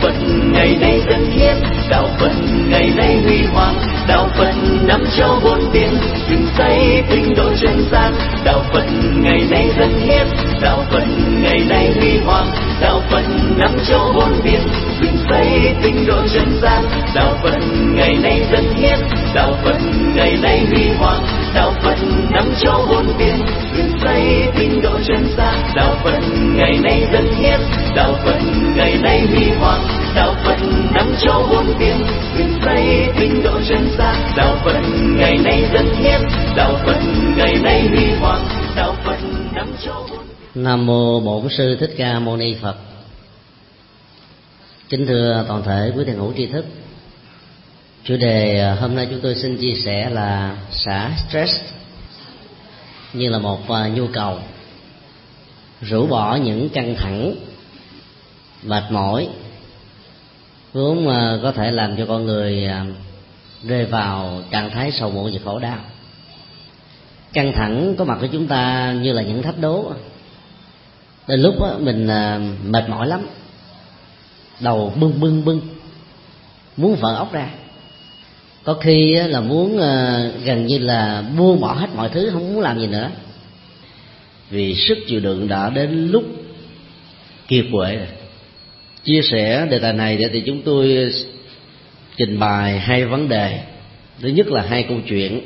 Phật ngày nay dân hiến, đạo Phật ngày nay huy hoàng, đạo Phật năm châu bốn biển, rừng xây tinh độ chân gian. Đạo Phật ngày nay dân hiến, đạo Phật ngày nay huy hoàng, đạo Phật năm châu bốn biển, rừng xây tinh độ chân gian. Đạo Phật ngày nay dân hiến, đạo Phật ngày nay huy hoàng, đạo Phật năm châu bốn biển, rừng xây tinh độ chân gian. Đạo Phật ngày nay dân hiến, đạo Phật ngày nay huy hoàng, đạo Phật năm châu bốn biển, rừng xây tinh độ chân gian. Đạo Phật ngày nay dân hiến, đạo Phật ngày nay huy hoàng, đạo Phật năm châu bốn biển. Nam mô Bổn Sư Thích Ca Mâu Ni Phật. Kính thưa toàn thể quý thiền hữu tri thức, chủ đề hôm nay chúng tôi xin chia sẻ là xả stress như là một nhu cầu, rũ bỏ những căng thẳng, mệt mỏi vốn có thể làm cho con người rơi vào trạng thái sầu muộn và khổ đau. Căng thẳng có mặt của chúng ta như là những thách đố. Đến lúc mình mệt mỏi lắm, đầu bưng muốn vỡ óc ra, có khi là muốn gần như là buông bỏ hết mọi thứ, không muốn làm gì nữa, vì sức chịu đựng đã đến lúc kiệt quệ rồi. Chia sẻ đề tài này thì chúng tôi trình bày hai vấn đề. Thứ nhất là hai câu chuyện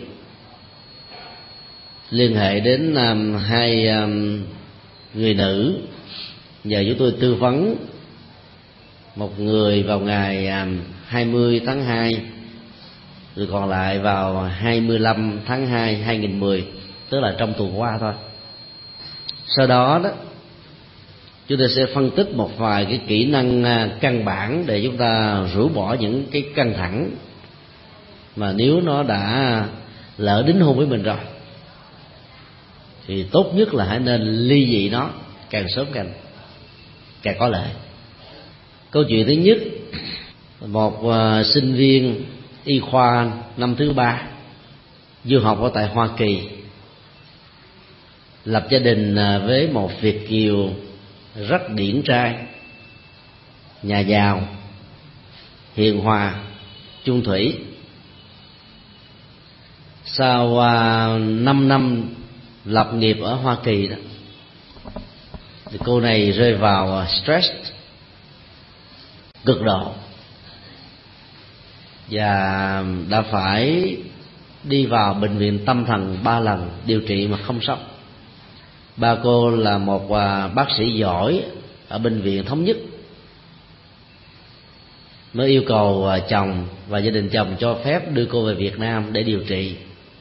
liên hệ đến hai người nữ nhờ chúng tôi tư vấn. Một người vào ngày 20 tháng 2, người còn lại vào 25 tháng 2 2010, tức là trong tuần qua thôi. Sau đó chúng ta sẽ phân tích một vài cái kỹ năng căn bản để chúng ta rũ bỏ những cái căng thẳng mà nếu nó đã lỡ đính hôn với mình rồi thì tốt nhất là hãy nên ly dị nó càng sớm càng có lợi. Câu chuyện thứ nhất, một sinh viên y khoa năm thứ 3 du học ở tại Hoa Kỳ, lập gia đình với một Việt kiều rất điển trai, nhà giàu, hiền hòa, chung thủy. Sau 5 năm lập nghiệp ở Hoa Kỳ đó, thì cô này rơi vào stress cực độ và đã phải đi vào bệnh viện tâm thần 3 lần điều trị mà không xong. Ba cô là một bác sĩ giỏi ở bệnh viện Thống Nhất, mới yêu cầu chồng và gia đình chồng cho phép đưa cô về Việt Nam để điều trị.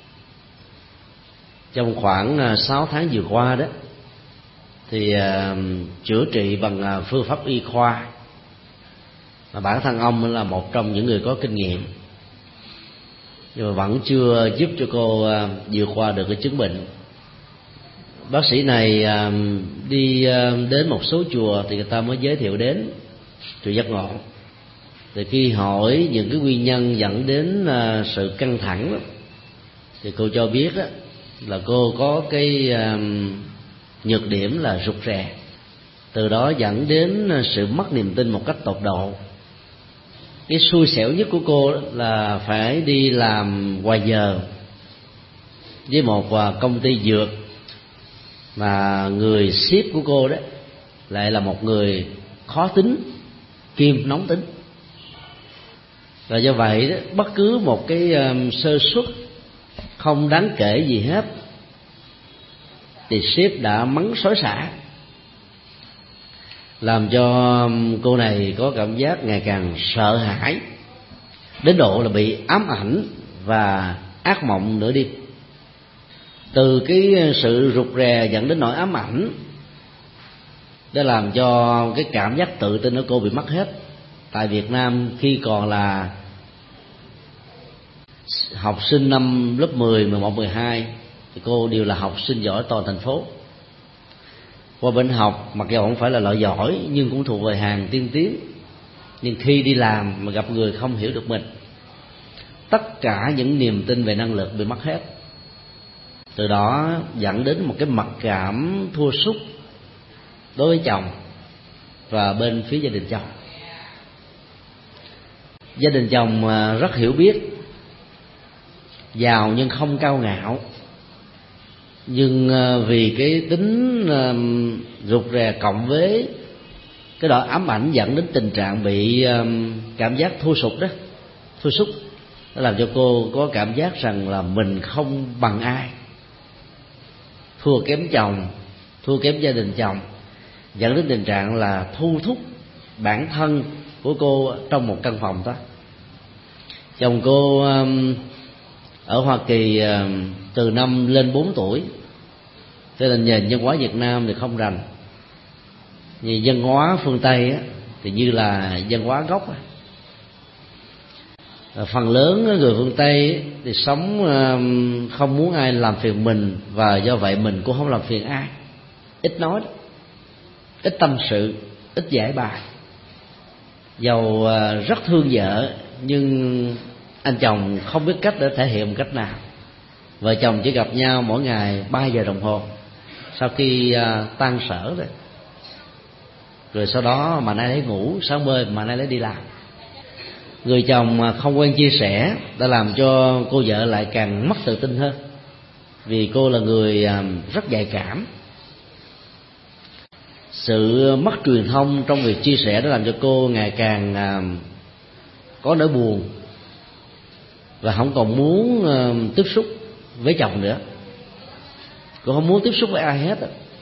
Trong khoảng 6 tháng vừa qua đó thì chữa trị bằng phương pháp y khoa, mà bản thân ông là một trong những người có kinh nghiệm, nhưng mà vẫn chưa giúp cho cô vượt qua được cái chứng bệnh. Bác sĩ này đi đến một số chùa thì người ta mới giới thiệu đến chùa Giác Ngộ. Thì khi hỏi những cái nguyên nhân dẫn đến sự căng thẳng đó, thì cô cho biết đó, là cô có cái nhược điểm là rụt rè, từ đó dẫn đến sự mất niềm tin một cách tột độ. Cái xui xẻo nhất của cô là phải đi làm ngoài giờ với một công ty dược, mà người ship của cô đó lại là một người khó tính kiêm nóng tính. Và do vậy đó, bất cứ một cái sơ suất không đáng kể gì hết thì ship đã mắng xối xả, làm cho cô này có cảm giác ngày càng sợ hãi, đến độ là bị ám ảnh và ác mộng nửa đêm. Từ cái sự rụt rè dẫn đến nỗi ám ảnh, đã làm cho cái cảm giác tự tin của cô bị mất hết. Tại Việt Nam khi còn là học sinh năm lớp 10, 11, 12 thì cô đều là học sinh giỏi toàn thành phố. Qua bên học mặc dù không phải là loại giỏi nhưng cũng thuộc về hàng tiên tiến, nhưng khi đi làm mà gặp người không hiểu được mình, tất cả những niềm tin về năng lực bị mất hết. Từ đó dẫn đến một cái mặc cảm thua sút đối với chồng và bên phía gia đình chồng. Gia đình chồng rất hiểu biết, giàu nhưng không cao ngạo, nhưng vì cái tính rụt rè cộng với cái độ ám ảnh dẫn đến tình trạng bị cảm giác thua sút, nó làm cho cô có cảm giác rằng là mình không bằng ai, thua kém chồng, thua kém gia đình chồng, dẫn đến tình trạng là thu thúc bản thân của cô trong một căn phòng đó. Chồng cô ở Hoa Kỳ từ năm lên 4 tuổi, cho nên nền văn hóa Việt Nam thì không rành, vì văn hóa phương Tây thì như là văn hóa gốc. Phần lớn người phương Tây thì sống không muốn ai làm phiền mình, và do vậy mình cũng không làm phiền ai, ít nói, ít tâm sự, ít giải bài. Dầu rất thương vợ nhưng anh chồng không biết cách để thể hiện một cách nào. Vợ chồng chỉ gặp nhau mỗi ngày 3 giờ đồng hồ sau khi tan sở rồi sau đó mà nay lấy ngủ, sáng bơi mà nay lấy đi làm. Người chồng không quen chia sẻ đã làm cho cô vợ lại càng mất tự tin hơn, vì cô là người rất nhạy cảm. Sự mất truyền thông trong việc chia sẻ đã làm cho cô ngày càng có nỗi buồn và không còn muốn tiếp xúc với chồng nữa. Cô không muốn tiếp xúc với ai hết.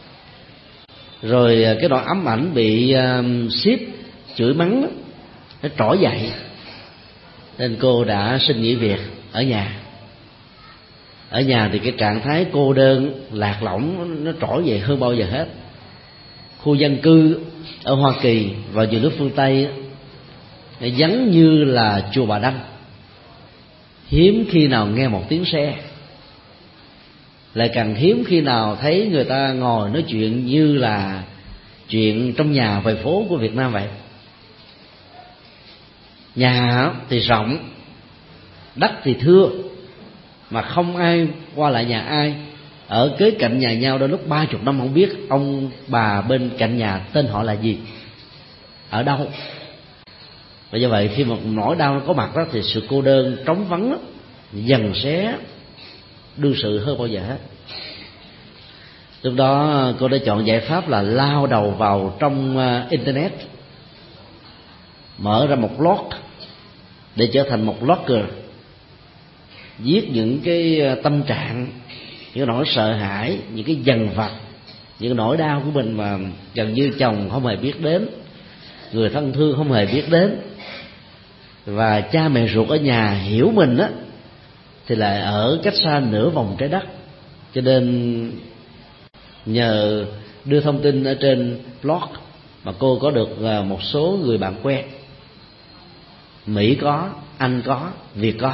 Rồi cái đoạn ám ảnh bị sếp chửi mắng đó, nó trỗi dậy, nên cô đã xin nghỉ việc ở nhà. Ở nhà thì cái trạng thái cô đơn lạc lõng nó trỗi dậy hơn bao giờ hết. Khu dân cư ở Hoa Kỳ và nhiều nước phương Tây nó vắng như là chùa Bà Đanh, hiếm khi nào nghe một tiếng xe, lại càng hiếm khi nào thấy người ta ngồi nói chuyện như là chuyện trong nhà về phố của Việt Nam vậy. Nhà thì rộng, đất thì thưa, mà không ai qua lại nhà ai, ở kế cạnh nhà nhau đôi lúc 30 năm không biết ông bà bên cạnh nhà tên họ là gì, ở đâu. Và do vậy khi một nỗi đau có mặt đó, thì sự cô đơn trống vắng đó, dần xé đương sự hơn bao giờ hết. Lúc đó cô đã chọn giải pháp là lao đầu vào trong internet, mở ra một blog để trở thành một blogger, viết những cái tâm trạng, những nỗi sợ hãi, những cái dằn vặt, những nỗi đau của mình mà gần như chồng không hề biết đến, người thân thương không hề biết đến, và cha mẹ ruột ở nhà hiểu mình á thì lại ở cách xa nửa vòng trái đất. Cho nên nhờ đưa thông tin ở trên blog mà cô có được một số người bạn quen. Mỹ có, Anh có, Việt có.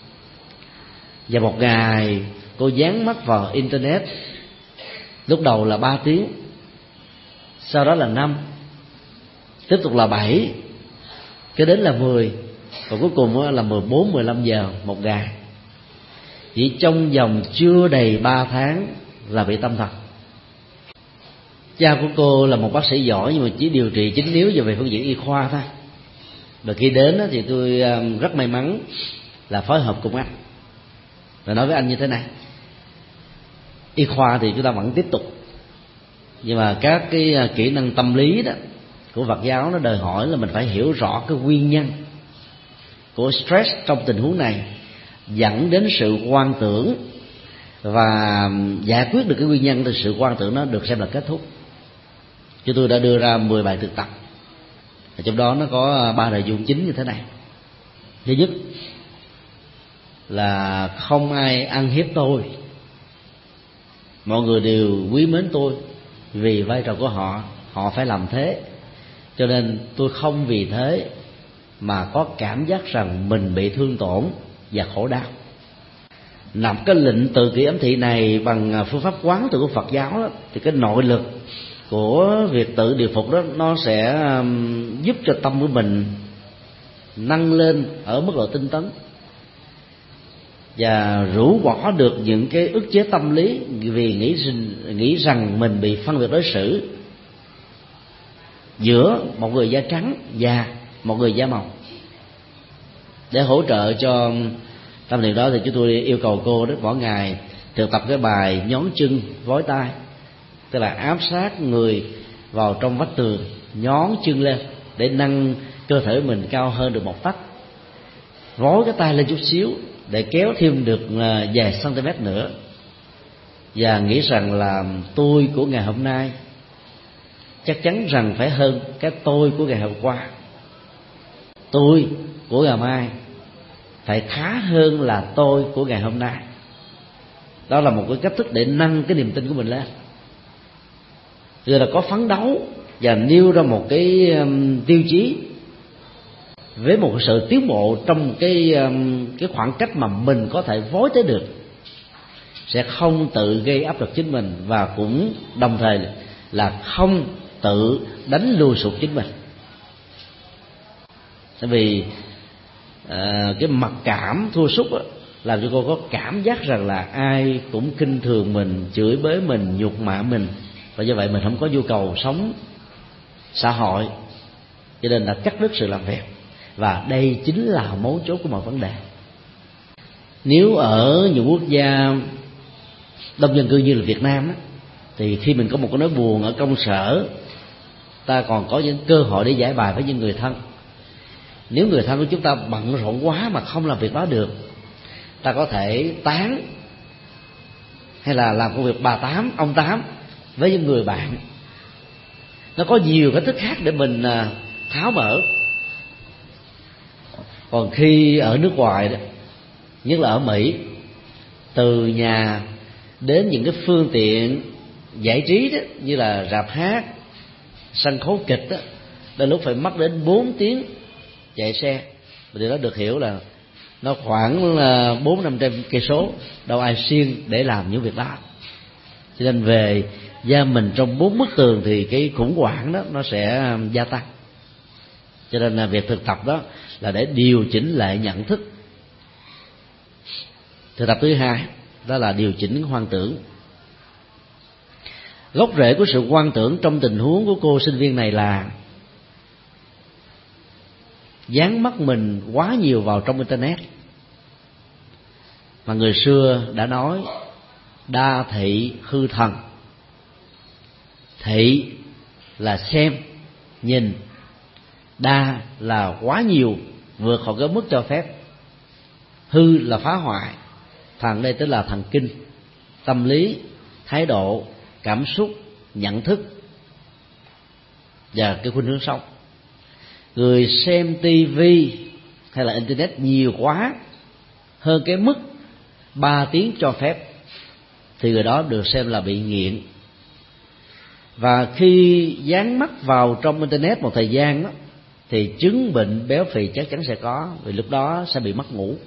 Và một ngày cô dán mắt vào internet, lúc đầu là 3 tiếng, sau đó là 5, tiếp tục là 7, cái đến là 10, và cuối cùng là 14-15 giờ một ngày. Chỉ trong vòng chưa đầy 3 tháng là bị tâm thần. Cha của cô là một bác sĩ giỏi nhưng mà chỉ điều trị chính yếu về phương diện y khoa thôi. Và khi đến thì tôi rất may mắn là phối hợp cùng anh và nói với anh như thế này: y khoa thì chúng ta vẫn tiếp tục, nhưng mà các cái kỹ năng tâm lý đó của Phật giáo nó đòi hỏi là mình phải hiểu rõ cái nguyên nhân của stress trong tình huống này dẫn đến sự hoang tưởng, và giải quyết được cái nguyên nhân thì sự hoang tưởng nó được xem là kết thúc. Chúng tôi đã đưa ra 10 bài thực tập, trong đó nó có 3 nội dung chính như thế này. Thứ nhất là không ai ăn hiếp tôi, mọi người đều quý mến tôi vì vai trò của họ, họ phải làm thế, cho nên tôi không vì thế mà có cảm giác rằng mình bị thương tổn và khổ đau. Nằm cái lệnh tự kỷ ám thị này bằng phương pháp quán tự của Phật giáo đó, thì cái nội lực của việc tự điều phục đó nó sẽ giúp cho tâm của mình nâng lên ở mức độ tinh tấn, và rũ bỏ được những cái ức chế tâm lý vì nghĩ rằng mình bị phân biệt đối xử giữa một người da trắng và một người da màu. Để hỗ trợ cho tâm niệm đó thì chúng tôi yêu cầu cô đó mỗi ngày thực tập cái bài nhón chân vói tay, tức là áp sát người vào trong vách tường, nhón chân lên để nâng cơ thể mình cao hơn được một tấc, vói cái tay lên chút xíu để kéo thêm được vài cm nữa, và nghĩ rằng là tôi của ngày hôm nay chắc chắn rằng phải hơn cái tôi của ngày hôm qua, tôi của ngày mai phải khá hơn là tôi của ngày hôm nay. Đó là một cái cách thức để nâng cái niềm tin của mình lên, rồi là có phấn đấu và nêu ra một cái tiêu chí với một sự tiến bộ trong cái khoảng cách mà mình có thể vói tới được, sẽ không tự gây áp lực chính mình, và cũng đồng thời là không tự đánh lùi sụt chính mình. Tại vì cái mặc cảm thua sút làm cho cô có cảm giác rằng là ai cũng khinh thường mình, chửi bới mình, nhục mạ mình, và do vậy mình không có nhu cầu sống xã hội, cho nên là cắt đứt sự làm việc. Và đây chính là mấu chốt của mọi vấn đề. Nếu ở những quốc gia đông dân cư như là Việt Nam thì khi mình có một cái nỗi buồn ở công sở, ta còn có những cơ hội để giải bài với những người thân. Nếu người thân của chúng ta bận rộn quá mà không làm việc đó được, ta có thể tán hay là làm công việc bà tám, ông tám với những người bạn. Nó có nhiều cách thức khác để mình tháo mở. Còn khi ở nước ngoài đó, nhất là ở Mỹ, từ nhà đến những cái phương tiện giải trí đó, như là rạp hát, sân khấu kịch đó, đôi lúc phải mất đến 4 tiếng chạy xe. Và điều đó được hiểu là nó khoảng 400-500 cây số, đâu ai siêng để làm những việc đó. Cho nên về gia mình trong 4 bức tường thì cái khủng hoảng đó nó sẽ gia tăng. Cho nên là việc thực tập đó là để điều chỉnh lại nhận thức. Thực tập thứ hai đó là điều chỉnh hoang tưởng. Gốc rễ của sự hoang tưởng trong tình huống của cô sinh viên này là dán mắt mình quá nhiều vào trong internet, mà người xưa đã nói đa thị hư thần. Thị là xem, nhìn, đa là quá nhiều, vượt khỏi cái mức cho phép, hư là phá hoại, thần đây tức là thần kinh, tâm lý, thái độ, cảm xúc, nhận thức và cái khuynh hướng sống. Người xem tivi hay là internet nhiều quá hơn cái mức 3 tiếng cho phép thì người đó được xem là bị nghiện. Và khi dán mắt vào trong internet một thời gian đó, thì chứng bệnh béo phì chắc chắn sẽ có, vì lúc đó sẽ bị mất ngủ,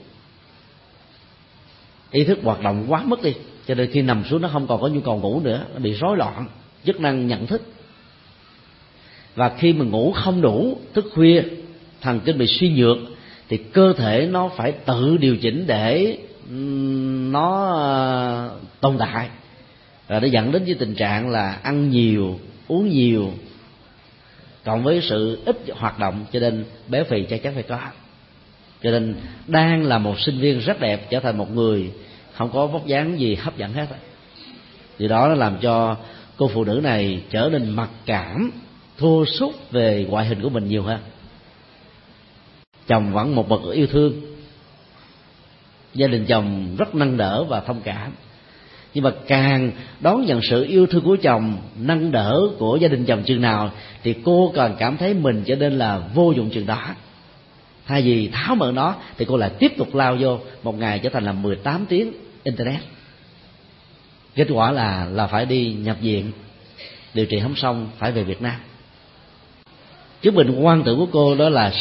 ý thức hoạt động quá mức đi, cho nên khi nằm xuống nó không còn có nhu cầu ngủ nữa, nó bị rối loạn chức năng nhận thức. Và khi mà ngủ không đủ, thức khuya, thần kinh bị suy nhược, thì cơ thể nó phải tự điều chỉnh để nó tồn tại, và nó dẫn đến với tình trạng là ăn nhiều, uống nhiều, cộng với sự ít hoạt động, cho nên béo phì chắc chắn phải có. Cho nên đang là một sinh viên rất đẹp trở thành một người không có vóc dáng gì hấp dẫn hết. Điều đó nó làm cho cô phụ nữ này trở nên mặc cảm, thua sút về ngoại hình của mình nhiều hơn. Chồng vẫn một bậc yêu thương, gia đình chồng rất nâng đỡ và thông cảm, nhưng mà càng đón nhận sự yêu thương của chồng, nâng đỡ của gia đình chồng chừng nào thì cô càng cảm thấy mình trở nên là vô dụng chừng đó. Thay vì tháo mở nó thì cô lại tiếp tục lao vô, một ngày trở thành là 18 tiếng internet. Kết quả là phải đi nhập viện, điều trị không xong phải về Việt Nam. Chứng bệnh hoang tưởng của cô đó là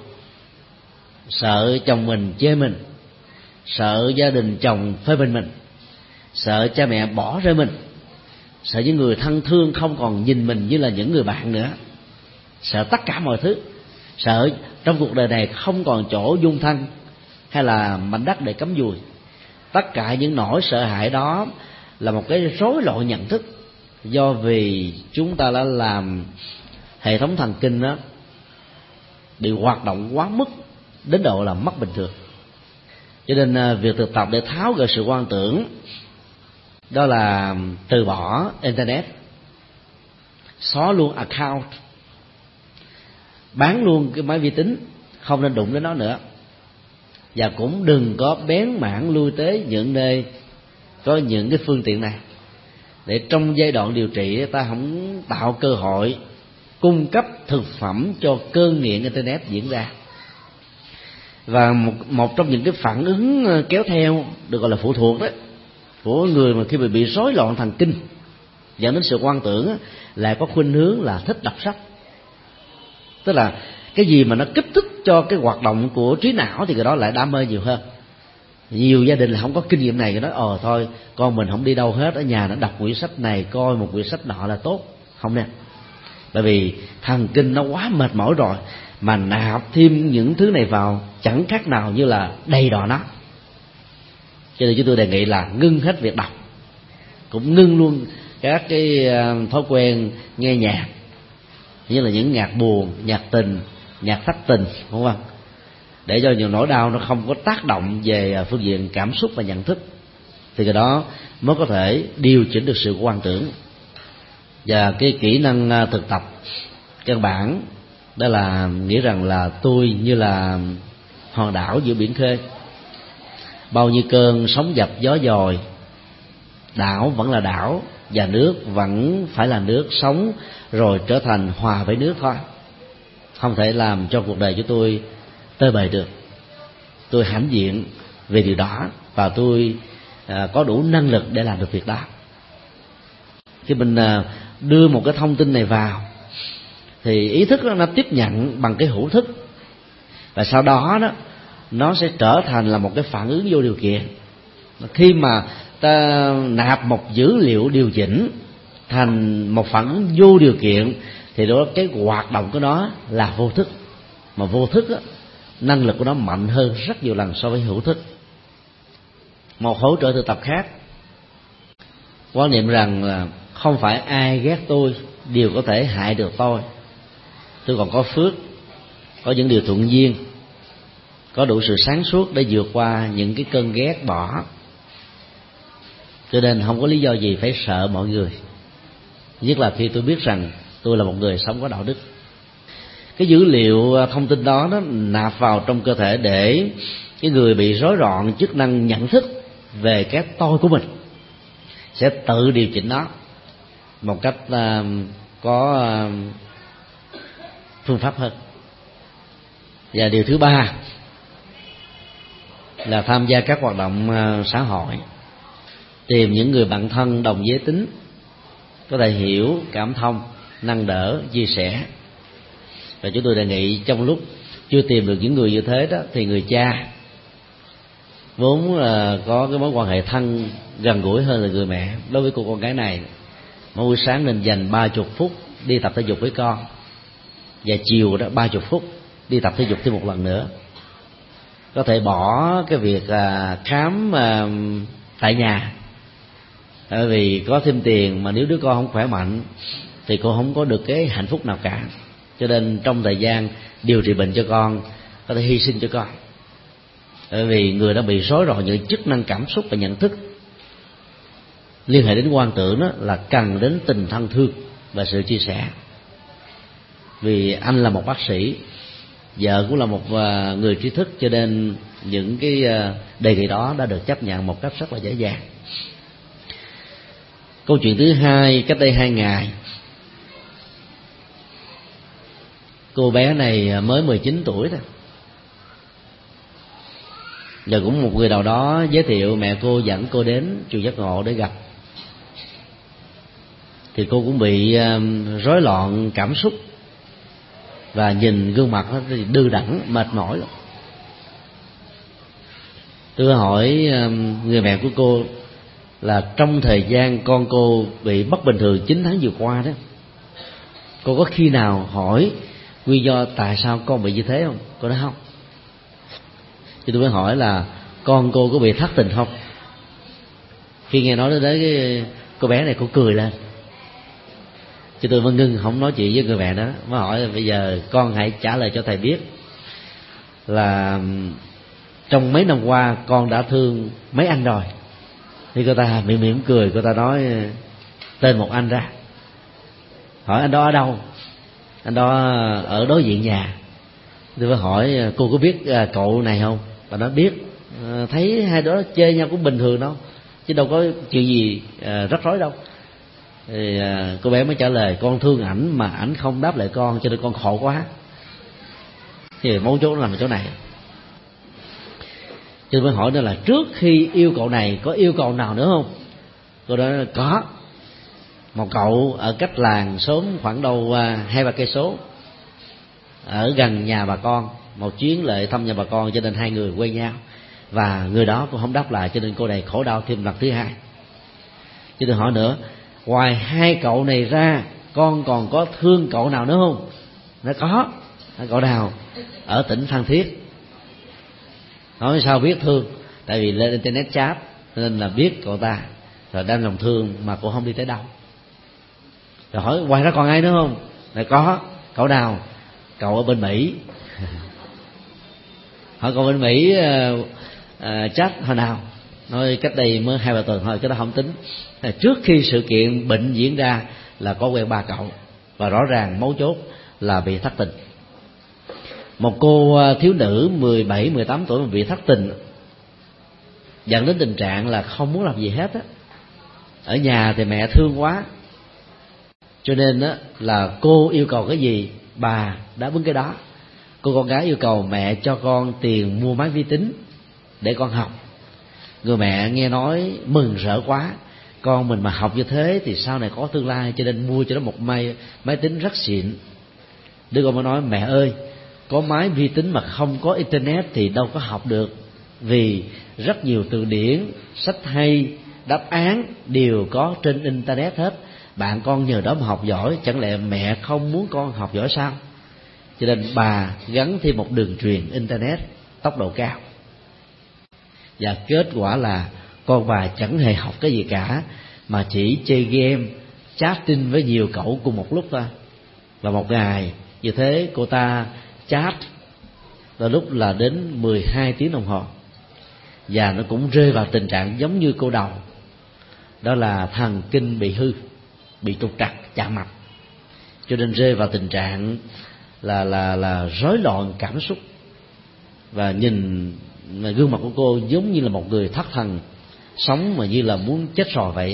sợ chồng mình chê mình, sợ gia đình chồng phê bình mình, sợ cha mẹ bỏ rơi mình, sợ những người thân thương không còn nhìn mình như là những người bạn nữa, sợ tất cả mọi thứ, sợ trong cuộc đời này không còn chỗ dung thân hay là mảnh đất để cắm dùi. Tất cả những nỗi sợ hãi đó là một cái rối loạn nhận thức, do vì chúng ta đã làm hệ thống thần kinh đó bị hoạt động quá mức đến độ là mất bình thường. Cho nên việc thực tập để tháo gỡ sự quan tưởng đó là từ bỏ internet, xóa luôn account, bán luôn cái máy vi tính, không nên đụng đến nó nữa, và cũng đừng có bén mảng lui tới những nơi có những cái phương tiện này, để trong giai đoạn điều trị ta không tạo cơ hội cung cấp thực phẩm cho cơn nghiện internet diễn ra. Và một trong những cái phản ứng kéo theo được gọi là phụ thuộc đó của người mà khi bị rối loạn thần kinh dẫn đến sự quan tưởng lại có khuynh hướng là thích đọc sách. Tức là cái gì mà nó kích thích cho cái hoạt động của trí não thì cái đó lại đam mê nhiều hơn. Nhiều gia đình là không có kinh nghiệm này, cái nói thôi con mình không đi đâu hết, ở nhà nó đọc quyển sách này, coi một quyển sách nọ là tốt. Không nè, bởi vì thần kinh nó quá mệt mỏi rồi, mà nạp thêm những thứ này vào chẳng khác nào như là đầy đọa nó. Cho nên chúng tôi đề nghị là ngưng hết việc đọc, cũng ngưng luôn các cái thói quen nghe nhạc, như là những nhạc buồn, nhạc tình, nhạc thất tình, đúng không? Để cho những nỗi đau nó không có tác động về phương diện cảm xúc và nhận thức, thì cái đó mới có thể điều chỉnh được sự quan tưởng. Và cái kỹ năng thực tập căn bản đó là nghĩ rằng là tôi như là hòn đảo giữa biển khơi, bao nhiêu cơn sóng dập gió dồi, đảo vẫn là đảo và nước vẫn phải là nước, sống rồi trở thành hòa với nước thôi. Không thể làm cho cuộc đời của tôi tơi bời được. Tôi hãnh diện về điều đó và tôi có đủ năng lực để làm được việc đó. Khi mình đưa một cái thông tin này vào thì ý thức nó tiếp nhận bằng cái hữu thức, và sau đó nó sẽ trở thành là một cái phản ứng vô điều kiện. Khi mà ta nạp một dữ liệu điều chỉnh thành một phản ứng vô điều kiện thì đó cái hoạt động của nó là vô thức, mà vô thức năng lực của nó mạnh hơn rất nhiều lần so với hữu thức. Một hỗ trợ thực tập khác, quan niệm rằng là không phải ai ghét tôi đều có thể hại được tôi. Tôi còn có phước, có những điều thuận duyên, có đủ sự sáng suốt để vượt qua những cái cơn ghét bỏ, cho nên không có lý do gì phải sợ mọi người, nhất là khi tôi biết rằng tôi là một người sống có đạo đức. Cái dữ liệu thông tin đó nó nạp vào trong cơ thể để cái người bị rối loạn chức năng nhận thức về cái tôi của mình sẽ tự điều chỉnh nó một cách có phương pháp hơn. Và điều thứ ba là tham gia các hoạt động xã hội, tìm những người bạn thân đồng giới tính có thể hiểu, cảm thông, nâng đỡ, chia sẻ. Và chúng tôi đề nghị trong lúc chưa tìm được những người như thế đó, thì người cha vốn là có cái mối quan hệ thân gần gũi hơn là người mẹ, đối với cô con gái này mỗi buổi sáng nên dành 30 phút đi tập thể dục với con, và chiều đó 30 phút đi tập thể dục thêm một lần nữa. Có thể bỏ cái việc khám tại nhà, bởi vì có thêm tiền mà nếu đứa con không khỏe mạnh thì cô không có được cái hạnh phúc nào cả. Cho nên trong thời gian điều trị bệnh cho con có thể hy sinh cho con, bởi vì người đã bị rối loạn những chức năng cảm xúc và nhận thức. Liên hệ đến quan tưởng đó là cần đến tình thân thương và sự chia sẻ. Vì anh là một bác sĩ, vợ cũng là một người trí thức, cho nên những cái đề nghị đó đã được chấp nhận một cách rất là dễ dàng. Câu chuyện thứ hai, cách đây 2 ngày, cô bé này mới 19 tuổi thôi, và cũng một người nào đó giới thiệu mẹ cô dẫn cô đến chùa Giác Ngộ để gặp. Thì cô cũng bị rối loạn cảm xúc, và nhìn gương mặt nó thì đư đẳng, mệt mỏi lắm. Tôi hỏi người mẹ của cô là trong thời gian con cô bị bất bình thường 9 tháng vừa qua đó, cô có khi nào hỏi nguyên do tại sao con bị như thế không? Cô nói không. Thì tôi mới hỏi là con cô có bị thất tình không? Khi nghe nói đến cái cô bé này, cô cười lên. Chứ tôi mới ngưng không nói chuyện với người mẹ đó, mới hỏi là bây giờ con hãy trả lời cho thầy biết là trong mấy năm qua con đã thương mấy anh rồi. Thì cô ta mỉm cười, cô ta nói tên một anh ra, hỏi anh đó ở đâu. Anh đó ở đối diện nhà. Tôi phải hỏi cô có biết cậu này không? Bà nói biết, thấy hai đứa chơi nhau cũng bình thường đâu, chứ đâu có chuyện gì rắc rối đâu. Thì cô bé mới trả lời con thương ảnh mà ảnh không đáp lại con, cho nên con khổ quá. Thì mấu chốt nằm ở chỗ này. Cho nên mới hỏi nữa là trước khi yêu cậu này có yêu cầu nào nữa không? Cô đó nói có. Một cậu ở cách làng xóm khoảng đâu 2-3 cây số, ở gần nhà bà con, một chuyến lại thăm nhà bà con, cho nên hai người quen nhau. Và người đó cũng không đáp lại, cho nên cô này khổ đau thêm lần thứ hai. Cho nên hỏi nữa, ngoài hai cậu này ra con còn có thương cậu nào nữa không? Nó có. Cậu nào? Ở tỉnh Phan Thiết. Nói sao biết thương? Tại vì lên internet chat nên là biết cậu ta, rồi đang lòng thương mà cô không đi tới đâu. Rồi hỏi ngoài ra còn ai nữa không? Là có. Cậu nào? Cậu ở bên Mỹ. Hỏi cậu bên Mỹ chat hồi nào? Nói cách đây mới 2-3 tuần thôi, cái đó không tính. Trước khi sự kiện bệnh diễn ra là có quen 3 cậu, và rõ ràng mấu chốt là bị thất tình. Một cô thiếu nữ 17-18 tuổi mà bị thất tình dẫn đến tình trạng là không muốn làm gì hết á. Ở nhà thì mẹ thương quá, cho nên á là cô yêu cầu cái gì bà đáp ứng cái đó. Cô con gái yêu cầu mẹ cho con tiền mua máy vi tính để con học. Người mẹ nghe nói mừng rỡ quá, con mình mà học như thế thì sau này có tương lai, cho nên mua cho nó một máy tính rất xịn. Đứa con mới nói mẹ ơi, có máy vi tính mà không có internet thì đâu có học được, vì rất nhiều từ điển, sách hay, đáp án đều có trên internet hết. Bạn con nhờ đó mà học giỏi, chẳng lẽ mẹ không muốn con học giỏi sao? Cho nên bà gắn thêm một đường truyền internet tốc độ cao. Và kết quả là con bà chẳng hề học cái gì cả, mà chỉ chơi game, chatting với nhiều cậu cùng một lúc thôi. Và một ngày như thế cô ta chat là lúc là đến 12 tiếng đồng hồ. Và nó cũng rơi vào tình trạng giống như cô đầu, đó là thần kinh bị hư, bị trục trặc, chạm mạch, cho nên rơi vào tình trạng là rối loạn cảm xúc. Và nhìn gương mặt của cô giống như là một người thất thần, sống mà như là muốn chết rồi vậy.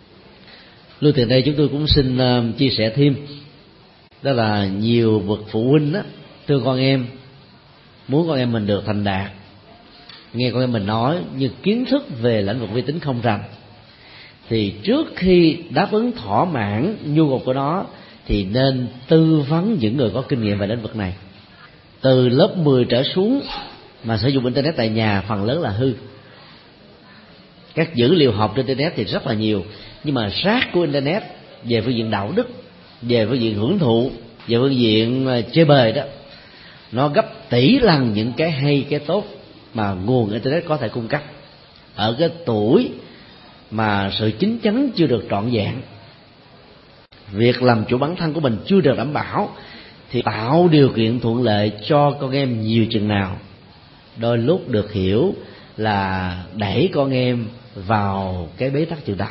Lưu tiền đây chúng tôi cũng xin chia sẻ thêm, đó là nhiều bậc phụ huynh á thương con em, muốn con em mình được thành đạt, nghe con em mình nói, nhưng kiến thức về lĩnh vực vi tính không rành, thì trước khi đáp ứng thỏa mãn nhu cầu của nó thì nên tư vấn những người có kinh nghiệm về lĩnh vực này. Từ lớp 10 trở xuống mà sử dụng internet tại nhà phần lớn là hư. Các dữ liệu học trên internet thì rất là nhiều, nhưng mà rác của internet về phương diện đạo đức, về phương diện hưởng thụ, về phương diện chơi bời đó, nó gấp tỷ lần những cái hay, cái tốt mà nguồn internet có thể cung cấp. Ở cái tuổi mà sự chín chắn chưa được trọn vẹn, việc làm chủ bản thân của mình chưa được đảm bảo, thì tạo điều kiện thuận lợi cho con em nhiều chừng nào, đôi lúc được hiểu là đẩy con em vào cái bế tắc chừng đó.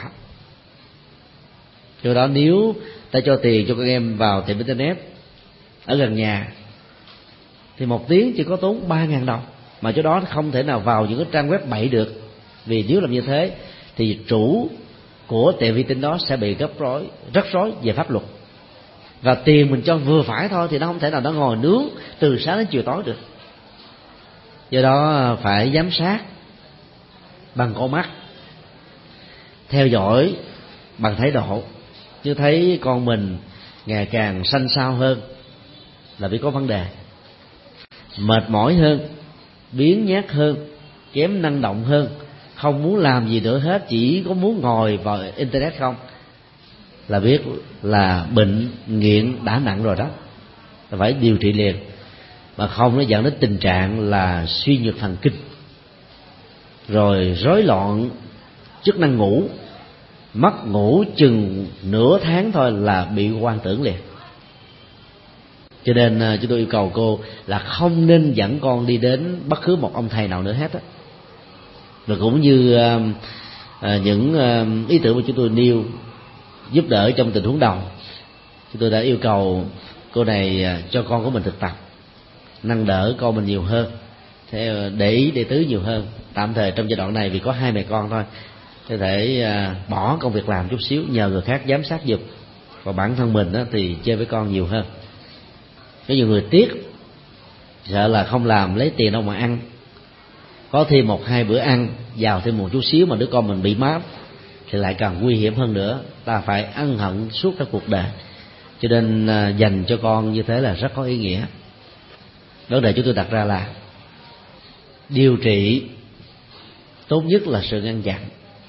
Do đó nếu ta cho tiền cho con em vào tiệm internet ở gần nhà thì 1 tiếng chỉ có tốn 3.000 đồng, mà chỗ đó không thể nào vào những cái trang web bậy được. Vì nếu làm như thế thì chủ của tiệm vi tính đó sẽ bị rắc rối về pháp luật. Và tiền mình cho vừa phải thôi thì nó không thể nào nó ngồi nướng từ sáng đến chiều tối được. Do đó phải giám sát bằng con mắt, theo dõi bằng thái độ. Chứ thấy con mình ngày càng xanh xao hơn là vì có vấn đề, mệt mỏi hơn, biếng nhác hơn, kém năng động hơn, không muốn làm gì nữa hết, chỉ có muốn ngồi vào internet không, là biết là bệnh nghiện đã nặng rồi đó, phải điều trị liền, mà không nó dẫn đến tình trạng là suy nhược thần kinh, rồi rối loạn chức năng ngủ, mất ngủ chừng nửa tháng thôi là bị hoang tưởng liền. Cho nên chúng tôi yêu cầu cô là không nên dẫn con đi đến bất cứ một ông thầy nào nữa hết á. Và cũng như những ý tưởng mà chúng tôi nêu giúp đỡ trong tình huống đầu, chúng tôi đã yêu cầu cô này cho con của mình thực tập, nâng đỡ con mình nhiều hơn, để ý đệ tứ nhiều hơn. Tạm thời trong giai đoạn này vì có 2 mẹ con thôi, có thể bỏ công việc làm chút xíu, nhờ người khác giám sát giùm, và bản thân mình thì chơi với con nhiều hơn. Có nhiều người tiếc, sợ là không làm lấy tiền đâu mà ăn, có thêm 1-2 bữa ăn, giàu thêm một chút xíu mà đứa con mình bị mát thì lại càng nguy hiểm hơn nữa. Ta phải ân hận suốt cả cuộc đời. Cho nên dành cho con như thế là rất có ý nghĩa. Vấn đề chúng tôi đặt ra là điều trị tốt nhất là sự ngăn chặn.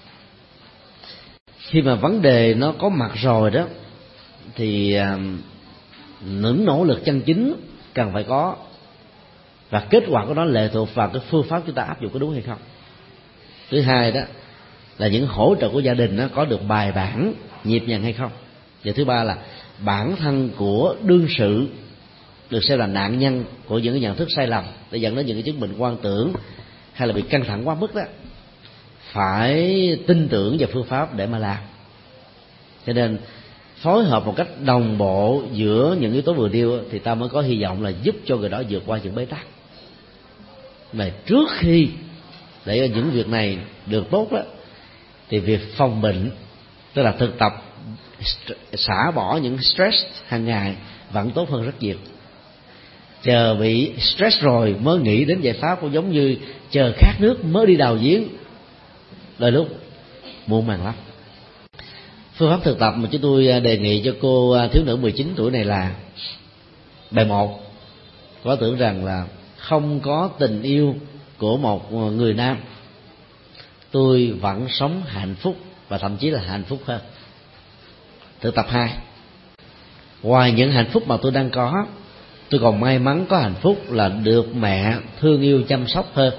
Khi mà vấn đề nó có mặt rồi đó, thì những nỗ lực chân chính cần phải có, và kết quả của nó lệ thuộc vào cái phương pháp chúng ta áp dụng có đúng hay không. Thứ hai đó là những hỗ trợ của gia đình nó có được bài bản, nhịp nhàng hay không. Và thứ ba là bản thân của đương sự được xem là nạn nhân của những cái nhận thức sai lầm để dẫn đến những cái chứng bệnh hoang tưởng hay là bị căng thẳng quá mức đó, phải tin tưởng vào phương pháp để mà làm. Cho nên phối hợp một cách đồng bộ giữa những yếu tố vừa nêu thì ta mới có hy vọng là giúp cho người đó vượt qua những bế tắc. Mà trước khi để những việc này được tốt đó, thì việc phòng bệnh, tức là thực tập xả bỏ những stress hàng ngày vẫn tốt hơn rất nhiều. Chờ bị stress rồi mới nghĩ đến giải pháp, cũng giống như chờ khát nước mới đi đào giếng, đôi lúc muộn màng lắm. Phương pháp thực tập mà chúng tôi đề nghị cho cô thiếu nữ 19 tuổi này là: bài 1, có tưởng rằng là không có tình yêu của một người nam, tôi vẫn sống hạnh phúc và thậm chí là hạnh phúc hơn. Thực tập 2, ngoài những hạnh phúc mà tôi đang có, tôi còn may mắn có hạnh phúc là được mẹ thương yêu chăm sóc hơn.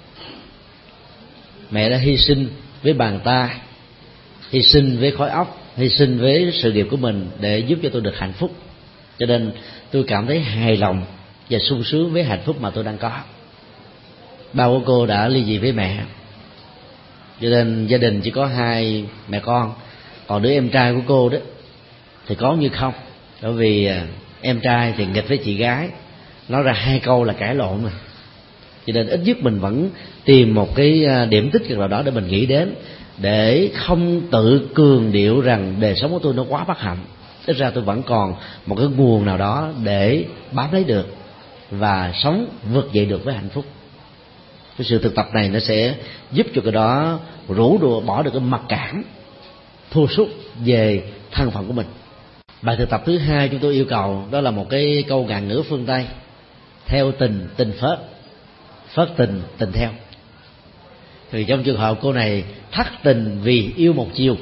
Mẹ đã hy sinh với bàn tay, hy sinh với khối óc, hy sinh với sự nghiệp của mình để giúp cho tôi được hạnh phúc. Cho nên tôi cảm thấy hài lòng và sung sướng với hạnh phúc mà tôi đang có. Ba của cô đã ly dị với mẹ, cho nên gia đình chỉ có 2 mẹ con. Còn đứa em trai của cô đó thì có như không, bởi vì em trai thì nghịch với chị gái, nói ra 2 câu là cãi lộn rồi. Cho nên ít nhất mình vẫn tìm một cái điểm tích cực nào đó để mình nghĩ đến, để không tự cường điệu rằng đời sống của tôi nó quá bất hạnh. Ít ra tôi vẫn còn một cái nguồn nào đó để bám lấy được và sống vượt dậy được với hạnh phúc. Cái sự thực tập này nó sẽ giúp cho cái đó rũ đùa bỏ được cái mặc cảm thua sút về thân phận của mình. Bài thực tập thứ 2 chúng tôi yêu cầu đó là một cái câu ngạn ngữ phương Tây: theo tình, tình phết, phết tình, tình theo. Thì trong trường hợp cô này thất tình vì yêu một chiều,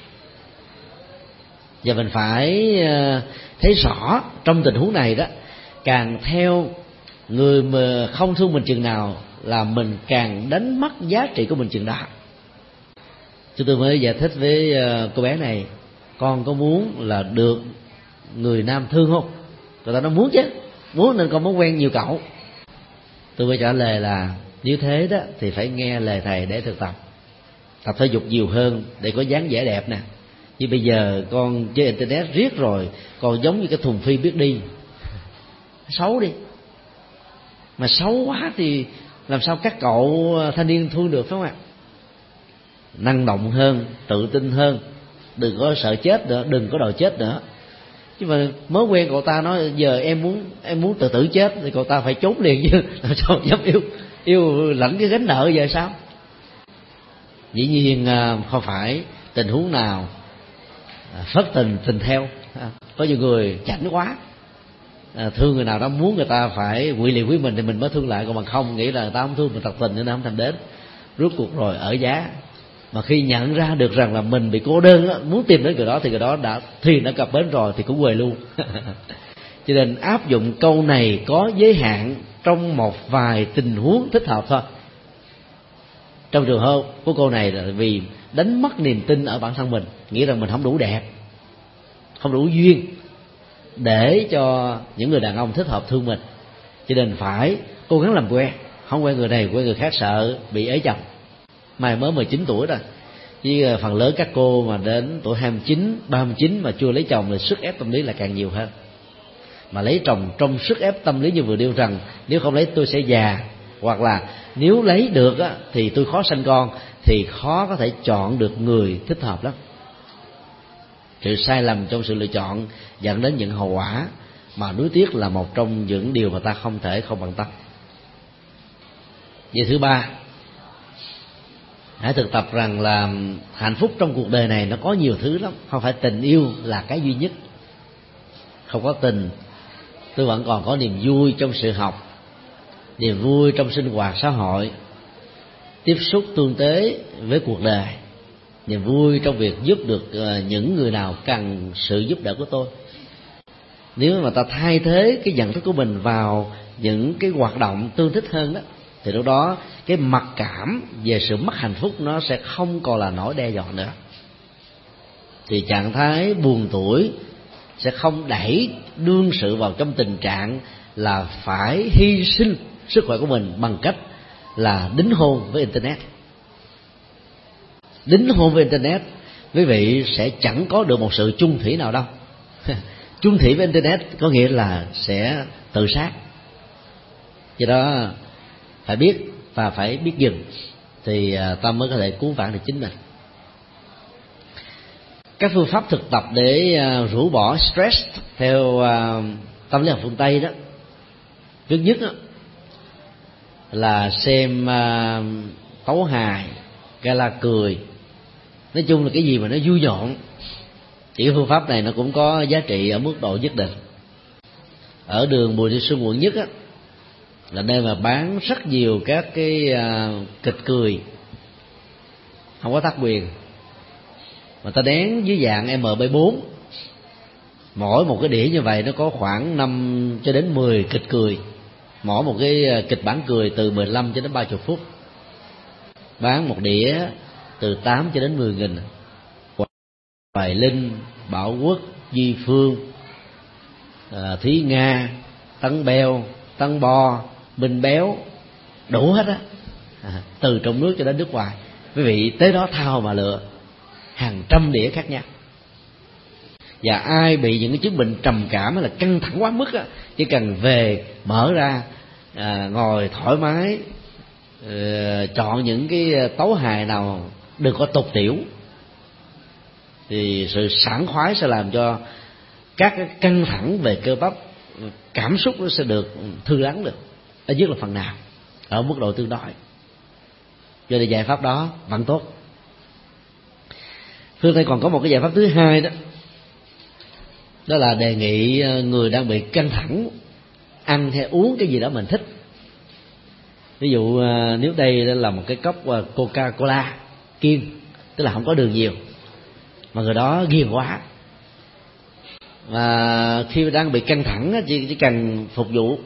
và mình phải thấy rõ trong tình huống này đó, càng theo người mà không thương mình chừng nào là mình càng đánh mất giá trị của mình chừng đó. Chúng tôi mới giải thích với cô bé này: con có muốn là được người nam thương không? Người ta nói muốn chứ, muốn nên con muốn quen nhiều cậu. Tôi mới trả lời là nếu thế đó thì phải nghe lời thầy để thực tập, tập thể dục nhiều hơn để có dáng vẻ đẹp nè. Như bây giờ con chơi internet riết rồi, còn giống như cái thùng phi biết đi, xấu đi. Mà xấu quá thì làm sao các cậu thanh niên thương được, phải không ạ? Năng động hơn, tự tin hơn, đừng có sợ chết nữa, đừng có đòi chết nữa. Chứ mà mới quen cậu ta nói giờ em muốn tự tử chết thì cậu ta phải trốn liền chứ, làm sao dám yêu lãnh cái gánh nợ giờ sao? Dĩ nhiên không phải tình huống nào phất tình tình theo. Có nhiều người chảnh quá, thương người nào đó muốn người ta phải quỵ liền với mình thì mình mới thương lại, còn bằng không nghĩ là người ta không thương mình thật tình nên nó không thèm đến. Rốt cuộc rồi ở giá. Mà khi nhận ra được rằng là mình bị cô đơn đó, muốn tìm đến người đó thì người đó thuyền đã cập bến rồi thì cũng quê luôn. Cho nên áp dụng câu này có giới hạn trong một vài tình huống thích hợp thôi. Trong trường hợp của cô này là vì đánh mất niềm tin ở bản thân mình, nghĩ rằng mình không đủ đẹp, không đủ duyên, để cho những người đàn ông thích hợp thương mình, cho nên phải cố gắng làm quen, không quen người này quen người khác sợ bị ế chồng. Mai mới 19 tuổi rồi, chứ phần lớn các cô mà đến tuổi 29, 39 mà chưa lấy chồng thì sức ép tâm lý là càng nhiều hơn. Mà lấy chồng trong sức ép tâm lý như vừa nêu rằng nếu không lấy tôi sẽ già, hoặc là nếu lấy được á, thì tôi khó sanh con, thì khó có thể chọn được người thích hợp lắm. Sự sai lầm trong sự lựa chọn dẫn đến những hậu quả mà nuối tiếc là một trong những điều mà ta không thể không bận tâm. Vậy thứ ba, hãy thực tập rằng là hạnh phúc trong cuộc đời này nó có nhiều thứ lắm, không phải tình yêu là cái duy nhất. Không có tình, tôi vẫn còn có niềm vui trong sự học, niềm vui trong sinh hoạt xã hội, tiếp xúc tương tế với cuộc đời, niềm vui trong việc giúp được những người nào cần sự giúp đỡ của tôi. Nếu mà ta thay thế cái nhận thức của mình vào những cái hoạt động tương thích hơn đó, thì lúc đó cái mặc cảm về sự mất hạnh phúc nó sẽ không còn là nỗi đe dọa nữa. Thì trạng thái buồn tuổi sẽ không đẩy đương sự vào trong tình trạng là phải hy sinh sức khỏe của mình bằng cách là đính hôn với internet. Đính hôn với internet, quý vị sẽ chẳng có được một sự chung thủy nào đâu. Chung thủy với internet có nghĩa là sẽ tự sát. Do đó phải biết và phải biết dừng, thì ta mới có thể cứu vãn được chính mình. Các phương pháp thực tập để rũ bỏ stress theo tâm lý học phương Tây đó, trước nhất đó, là xem tấu hài, gala cười, nói chung là cái gì mà nó vui nhộn. Chỉ phương pháp này nó cũng có giá trị ở mức độ nhất định. Ở đường Bùi Thị Xuân quận Nhất á, là nơi mà bán rất nhiều các cái kịch cười không có tác quyền, mà ta dán dưới dạng MP4. Mỗi một cái đĩa như vậy nó có khoảng 5 cho đến 10 kịch cười, mỗi một cái kịch bản cười từ 15 cho đến 30 phút, bán một đĩa từ 8 cho đến 10 nghìn. Hoài Linh, Bảo Quốc, Duy Phương, Thúy Nga, Tấn Beo, Tấn Bo, Minh Béo, đủ hết á, từ trong nước cho đến nước ngoài. Quý vị tới đó thao mà lựa, hàng trăm đĩa khác nhau. Và ai bị những cái chứng bệnh trầm cảm hay là căng thẳng quá mức á, chỉ cần về mở ra, ngồi thoải mái, chọn những cái tấu hài nào đừng có tục tiểu, thì sự sảng khoái sẽ làm cho các cái căng thẳng về cơ bắp, cảm xúc nó sẽ được thư lắng được, ít nhất là phần nào, ở mức độ tương đối. Cho nên giải pháp đó vẫn tốt. Phương Tây còn có một cái giải pháp thứ hai đó, đó là đề nghị người đang bị căng thẳng ăn hay uống cái gì đó mình thích. Ví dụ nếu đây là một cái cốc Coca-Cola kiêng, tức là không có đường nhiều, mà người đó ghiền quá, và khi đang bị căng thẳng chỉ cần phục vụ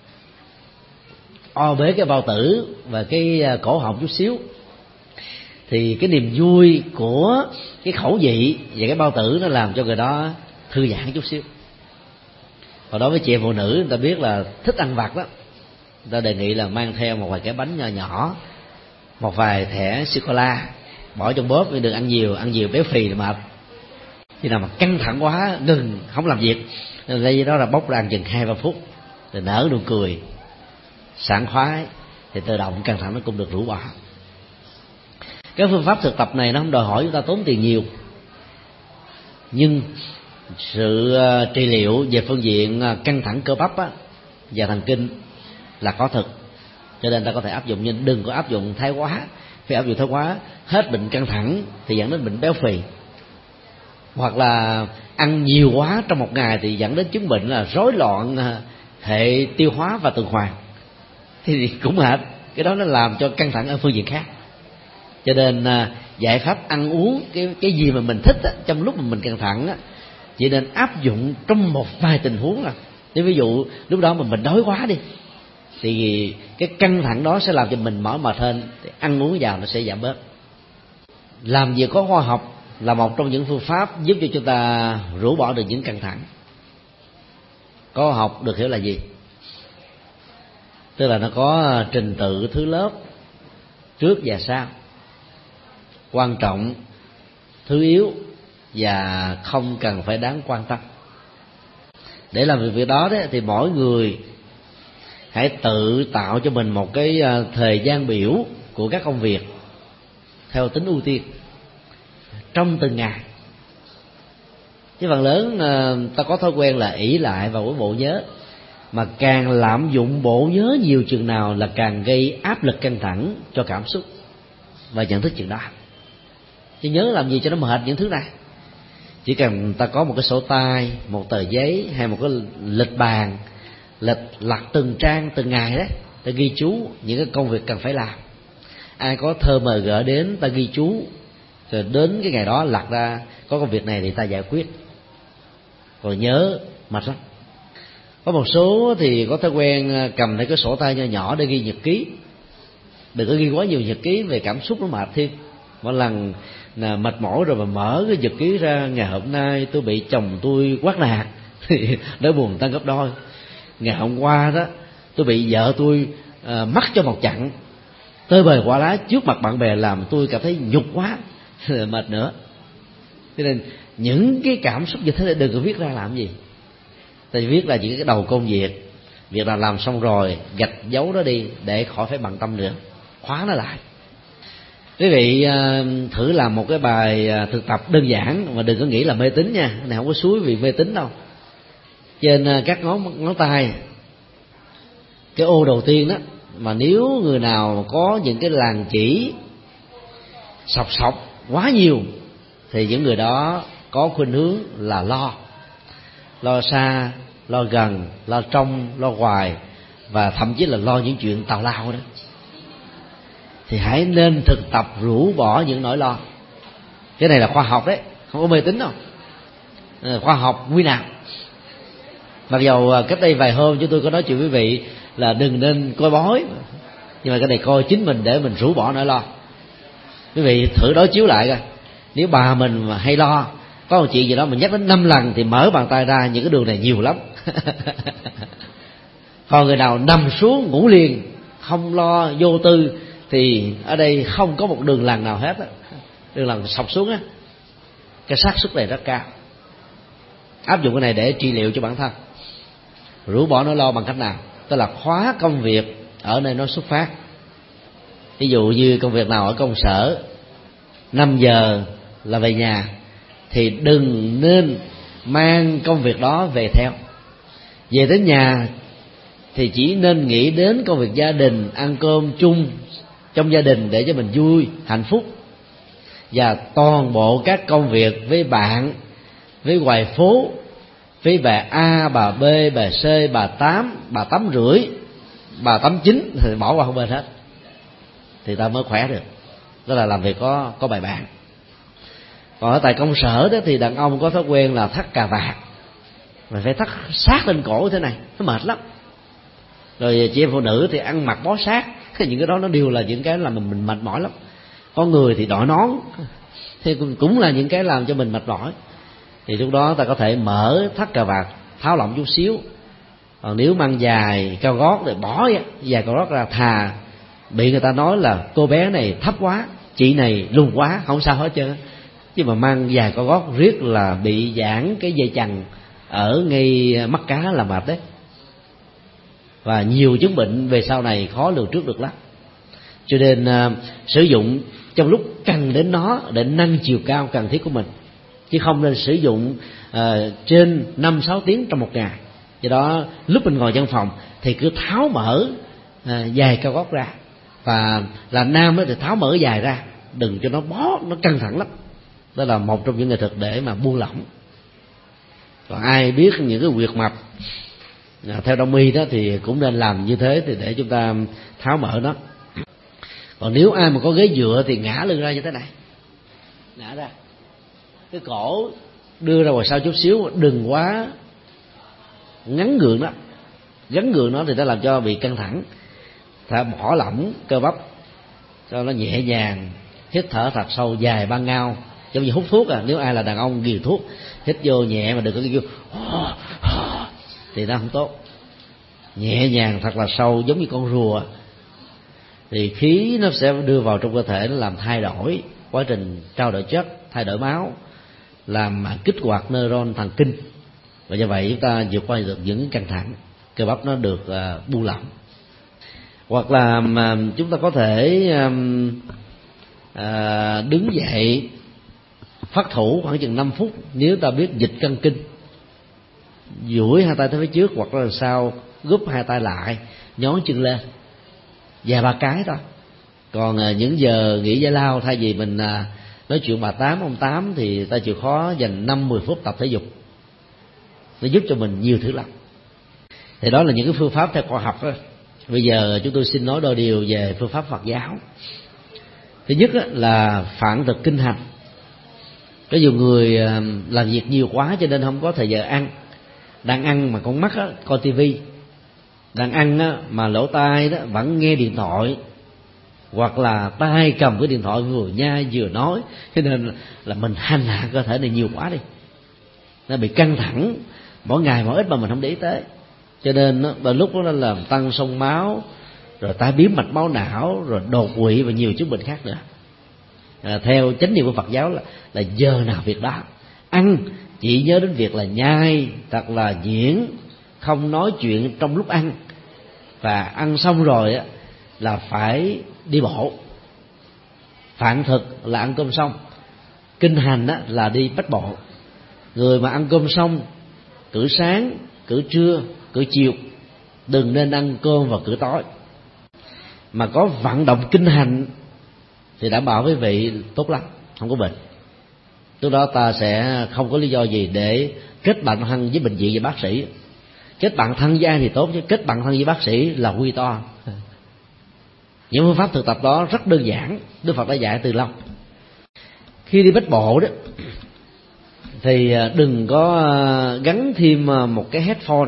o bế cái bao tử và cái cổ họng chút xíu, thì cái niềm vui của cái khẩu vị và cái bao tử nó làm cho người đó thư giãn chút xíu. Còn đối với chị em phụ nữ, người ta biết là thích ăn vặt đó, người ta đề nghị là mang theo một vài cái bánh nhỏ nhỏ, một vài thẻ sô cô la, bỏ trong bóp, đừng ăn nhiều béo phì là mệt. Khi nào mà căng thẳng quá ngừng không làm việc, lấy đó là bốc ra ăn chừng 2-3 phút rồi nở nụ cười sảng khoái, thì tự động căng thẳng nó cũng được rũ bỏ. Cái phương pháp thực tập này nó không đòi hỏi chúng ta tốn tiền nhiều, nhưng sự trị liệu về phương diện căng thẳng cơ bắp á, và thần kinh là có thực, cho nên ta có thể áp dụng, nhưng đừng có áp dụng thái quá. Khi áp dụng thái quá, hết bệnh căng thẳng thì dẫn đến bệnh béo phì, hoặc là ăn nhiều quá trong một ngày thì dẫn đến chứng bệnh là rối loạn hệ tiêu hóa và tuần hoàn, thì cũng hệt. Cái đó nó làm cho căng thẳng ở phương diện khác. Cho nên giải pháp ăn uống cái gì mà mình thích á, trong lúc mà mình căng thẳng á, chỉ nên áp dụng trong một vài tình huống là, nếu ví dụ lúc đó mà mình đói quá đi, thì cái căng thẳng đó sẽ làm cho mình mỏi mệt hơn, thì ăn uống vào nó sẽ giảm bớt. Làm việc có khoa học là một trong những phương pháp giúp cho chúng ta rũ bỏ được những căng thẳng. Có học được hiểu là gì? Tức là nó có trình tự thứ lớp trước và sau, quan trọng, thứ yếu và không cần phải đáng quan tâm. Để làm việc đó thì mỗi người hãy tự tạo cho mình một cái thời gian biểu của các công việc theo tính ưu tiên trong từng ngày. Chứ phần lớn ta có thói quen là ỷ lại vào cái bộ nhớ, mà càng lạm dụng bộ nhớ nhiều chừng nào là càng gây áp lực căng thẳng cho cảm xúc và nhận thức chừng đó. Chứ nhớ làm gì cho nó mệt những thứ này. Chỉ cần ta có một cái sổ tay, một tờ giấy hay một cái lịch bàn, lịch lật từng trang từng ngày đấy, ta ghi chú những cái công việc cần phải làm. Ai có thơ mời gỡ đến ta ghi chú, rồi đến cái ngày đó lật ra có công việc này thì ta giải quyết. Còn nhớ mệt lắm. Có một số thì có thói quen cầm lấy cái sổ tay nhỏ nhỏ để ghi nhật ký. Đừng có ghi quá nhiều nhật ký, về cảm xúc nó mệt thêm. Mỗi lần mệt mỏi rồi mà mở cái nhật ký ra, ngày hôm nay tôi bị chồng tôi quát nạt thì nỗi buồn tăng gấp đôi. Ngày hôm qua đó tôi bị vợ tôi mắc cho một trận tơi bời quả lá trước mặt bạn bè, làm tôi cảm thấy nhục quá mệt nữa. Cho nên những cái cảm xúc như thế đừng có viết ra làm gì. Ta viết là những cái đầu công việc, việc nào làm xong rồi gạch dấu nó đi để khỏi phải bận tâm nữa, khóa nó lại. Quý vị thử làm một cái bài thực tập đơn giản, mà đừng có nghĩ là mê tín nha, này không có suối vì mê tín đâu. Trên các ngón tay, cái ô đầu tiên đó, mà nếu người nào có những cái làn chỉ sọc quá nhiều thì những người đó có khuynh hướng là lo xa, lo gần, lo trong, lo ngoài, và thậm chí là lo những chuyện tào lao đó. Thì hãy nên thực tập rũ bỏ những nỗi lo. Cái này là khoa học đấy, không có mê tín đâu, khoa học quy nạp. Mặc dầu cách đây vài hôm chúng tôi có nói chuyện với quý vị là đừng nên coi bói, nhưng mà cái này coi chính mình để mình rũ bỏ nỗi lo. Quý vị thử đối chiếu lại coi, nếu bà mình mà hay lo có một chuyện gì đó mình nhắc đến 5 lần thì mở bàn tay ra những cái đường này nhiều lắm. Còn người nào nằm xuống ngủ liền, không lo, vô tư, thì ở đây không có một đường lần nào hết á. Đường lần sọc xuống á, cái xác suất này rất cao. Áp dụng cái này để trị liệu cho bản thân. Rũ bỏ nỗi lo bằng cách nào? Tức là khóa công việc ở nơi nó xuất phát. Ví dụ như công việc nào ở công sở 5 giờ là về nhà, thì đừng nên mang công việc đó về theo. Về đến nhà thì chỉ nên nghĩ đến công việc gia đình, ăn cơm chung trong gia đình để cho mình vui, hạnh phúc. Và toàn bộ các công việc với bạn, với ngoài phố, với bà A, bà B, bà C, bà Tám, bà 8,5, bà 8,9 thì bỏ qua một bên hết, thì ta mới khỏe được. Đó là làm việc có bài bản. Còn ở tại công sở đó thì đàn ông có thói quen là thắt cà vạt, mà phải thắt sát lên cổ thế này, nó mệt lắm. Rồi chị em phụ nữ thì ăn mặc bó sát, những cái đó nó đều là những cái làm mình mệt mỏi lắm. Có người thì đội nón thì cũng là những cái làm cho mình mệt mỏi. Thì lúc đó ta có thể mở thắt cà vạt, tháo lỏng chút xíu. Còn nếu mang dài cao gót thì bỏ dài cao gót ra, thà bị người ta nói là cô bé này thấp quá, chị này lùn quá, không sao hết trơn. Chứ mà mang dài cao gót riết là bị giãn cái dây chằng ở ngay mắt cá là mệt đấy. Và nhiều chứng bệnh về sau này khó lường trước được lắm. Cho nên sử dụng trong lúc cần đến nó để nâng chiều cao cần thiết của mình, chứ không nên sử dụng trên 5-6 tiếng trong một ngày. Do đó lúc mình ngồi văn phòng thì cứ tháo mở dài cao gót ra, và là nam thì tháo mở dài ra, đừng cho nó bó, nó căng thẳng lắm. Đó là một trong những nghệ thuật để mà buông lỏng. Còn ai biết những cái huyệt mạch theo đông y đó thì cũng nên làm như thế, thì để chúng ta tháo mở nó. Còn nếu ai mà có ghế dựa thì ngã lưng ra như thế này, ngã ra, cái cổ đưa ra ngoài sau chút xíu, đừng quá ngắn gượng đó. Gắn gượng nó thì nó làm cho bị căng thẳng. Bỏ lỏng cơ bắp cho nó nhẹ nhàng, hít thở thật sâu dài ban ngao, giống như hút thuốc. Nếu ai là đàn ông ghiền thuốc, hít vô nhẹ mà đừng có kêu thì nó không tốt. Nhẹ nhàng thật là sâu, giống như con rùa, thì khí nó sẽ đưa vào trong cơ thể, nó làm thay đổi quá trình trao đổi chất, thay đổi máu, làm kích hoạt neuron thần kinh, và do vậy chúng ta vượt qua được những căng thẳng, cơ bắp nó được buông lỏng. Hoặc là chúng ta có thể đứng dậy phát thủ khoảng chừng 5 phút nếu ta biết dịch căng kinh, duỗi hai tay tới phía trước hoặc là sau, gúp hai tay lại, nhón chân lên, vài ba cái thôi. Còn những giờ nghỉ giải lao, thay vì mình nói chuyện bà Tám ông Tám, thì ta chịu khó dành 5-10 phút tập thể dục, nó giúp cho mình nhiều thứ lắm. Thì đó là những cái phương pháp theo khoa học đó. Bây giờ chúng tôi xin nói đôi điều về phương pháp Phật giáo. Thứ nhất là phạn thực kinh hành. Có nhiều người làm việc nhiều quá cho nên không có thời giờ ăn. Đang ăn mà con mắt coi tivi, đang ăn mà lỗ tai đó vẫn nghe điện thoại, hoặc là tay cầm cái điện thoại vừa nhai vừa nói, cho nên là mình hành hạ cơ thể này nhiều quá đi, nó bị căng thẳng mỗi ngày mỗi ít mà mình không để ý tới, cho nên đôi lúc nó làm tăng xông máu, rồi tai biến mạch máu não, rồi đột quỵ và nhiều chứng bệnh khác nữa. Theo chánh niệm của Phật giáo là giờ nào việc đó, ăn chỉ nhớ đến việc là nhai thật là nhuyễn, không nói chuyện trong lúc ăn, và ăn xong rồi là phải đi bộ. Phạn thực là ăn cơm xong, kinh hành là đi bách bộ. Người mà ăn cơm xong cử sáng, cử trưa, cử chiều, đừng nên ăn cơm vào cử tối. Mà có vận động kinh hành thì đảm bảo với vị tốt lắm, không có bệnh. Lúc đó ta sẽ không có lý do gì để kết bạn thân với bệnh viện và bác sĩ. Kết bạn thân với ai thì tốt, chứ kết bạn thân với bác sĩ là nguy to. Những phương pháp thực tập đó rất đơn giản, Đức Phật đã dạy từ lâu. Khi đi bách bộ đó thì đừng có gắn thêm một cái headphone,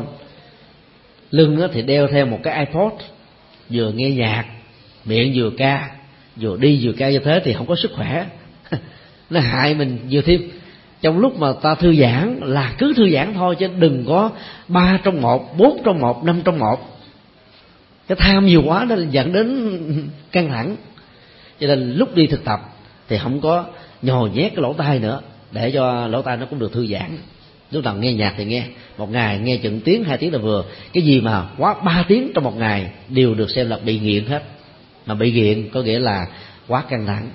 lưng thì đeo theo một cái iPod, vừa nghe nhạc, miệng vừa ca, vừa đi vừa ca, như thế thì không có sức khỏe. Nó hại mình nhiều thêm. Trong lúc mà ta thư giãn là cứ thư giãn thôi, chứ đừng có 3 trong 1, 4 trong 1, 5 trong 1. Cái tham nhiều quá nó dẫn đến căng thẳng. Cho nên lúc đi thực tập thì không có nhồi nhét cái lỗ tai nữa, để cho lỗ tai nó cũng được thư giãn. Lúc nào nghe nhạc thì nghe, một ngày nghe chừng tiếng 2 tiếng là vừa. Cái gì mà quá 3 tiếng trong một ngày đều được xem là bị nghiện hết. Mà bị nghiện có nghĩa là quá căng thẳng.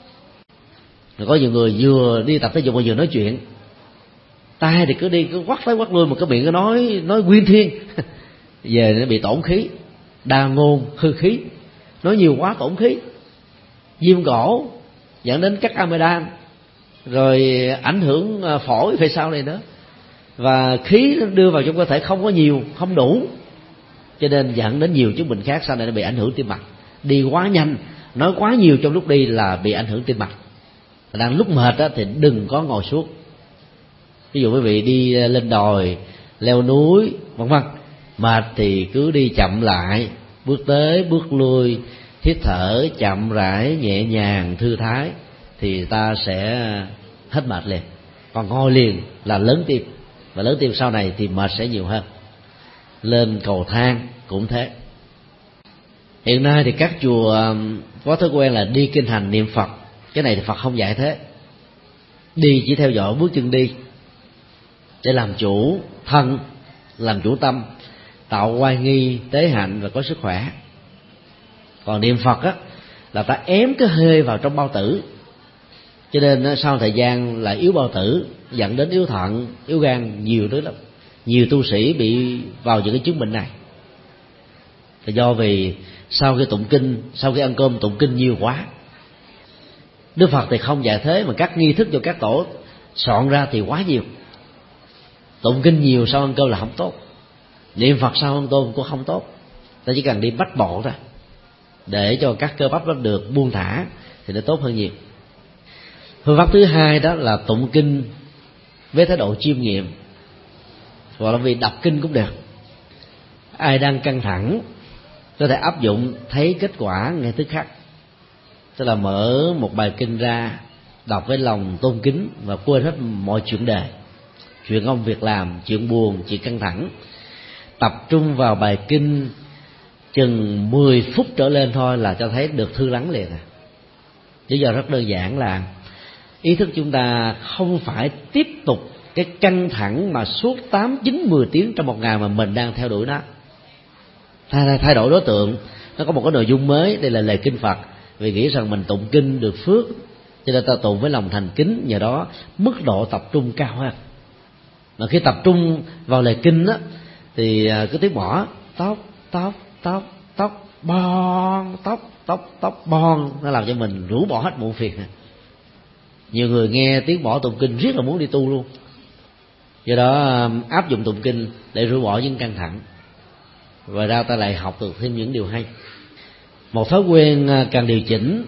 Rồi có nhiều người vừa đi tập thể dục mà vừa nói chuyện, tai thì cứ đi cứ quắt tới quắt lui, mà cái miệng cứ nói nguyên thiên. Về nó bị tổn khí, đa ngôn hư khí, nói nhiều quá tổn khí, viêm cổ, dẫn đến cắt amidan, rồi ảnh hưởng phổi về sau này nữa. Và khí nó đưa vào trong cơ thể không có nhiều, không đủ, cho nên dẫn đến nhiều chứng bệnh khác. Sau này nó bị ảnh hưởng tim mạch. Đi quá nhanh, nói quá nhiều trong lúc đi là bị ảnh hưởng tim mạch. Đang lúc mệt thì đừng có ngồi suốt. Ví dụ quý vị đi lên đồi, leo núi vân vân, mệt thì cứ đi chậm lại, bước tới bước lui, hít thở chậm rãi, nhẹ nhàng, thư thái, thì ta sẽ hết mệt liền. Còn ngồi liền là lớn tim, và lớn tim sau này thì mệt sẽ nhiều hơn. Lên cầu thang cũng thế. Hiện nay thì các chùa có thói quen là đi kinh hành niệm Phật. Cái này thì Phật không dạy thế. Đi chỉ theo dõi bước chân đi, để làm chủ thân, làm chủ tâm, tạo oai nghi, tế hạnh và có sức khỏe. Còn niệm Phật là ta ém cái hơi vào trong bao tử, cho nên sau thời gian là yếu bao tử, dẫn đến yếu thận, yếu gan, nhiều thứ lắm. Nhiều tu sĩ bị vào những cái chứng bệnh này là do vì sau khi tụng kinh, sau khi ăn cơm tụng kinh nhiều quá. Đức Phật thì không dạy thế, mà các nghi thức cho các tổ soạn ra thì quá nhiều. Tụng kinh nhiều sau ăn cơm là không tốt, niệm Phật sau ăn cơm cũng không tốt. Ta chỉ cần đi bách bộ thôi, để cho các cơ bắp nó được buông thả thì nó tốt hơn nhiều. Phương pháp thứ hai đó là tụng kinh với thái độ chiêm nghiệm, hoặc là vì đọc kinh cũng được. Ai đang căng thẳng có thể áp dụng thấy kết quả ngay tức khắc. Tức là mở một bài kinh ra, đọc với lòng tôn kính và quên hết mọi chuyện đề, chuyện công việc làm, chuyện buồn, chuyện căng thẳng. tập trung vào bài kinh chừng 10 phút trở lên thôi là cho thấy được thư lắng liền. Lý do rất đơn giản là ý thức chúng ta không phải tiếp tục cái căng thẳng mà suốt 8, 9, 10 tiếng trong một ngày mà mình đang theo đuổi nó. Thay đổi đối tượng, nó có một cái nội dung mới. Đây là lời kinh Phật, vì nghĩ rằng mình tụng kinh được phước, cho nên ta tụng với lòng thành kính, nhờ đó mức độ tập trung cao hơn. Mà khi tập trung vào lời kinh á, thì cứ tiếng mõ tóc tóc tóc tóc bon tóc tóc tóc bon, nó làm cho mình rũ bỏ hết muộn phiền. Nhiều người nghe tiếng mõ tụng kinh riết là muốn đi tu luôn. Do đó áp dụng tụng kinh để rũ bỏ những căng thẳng, và ra ta lại học được thêm những điều hay. Một thói quen cần điều chỉnh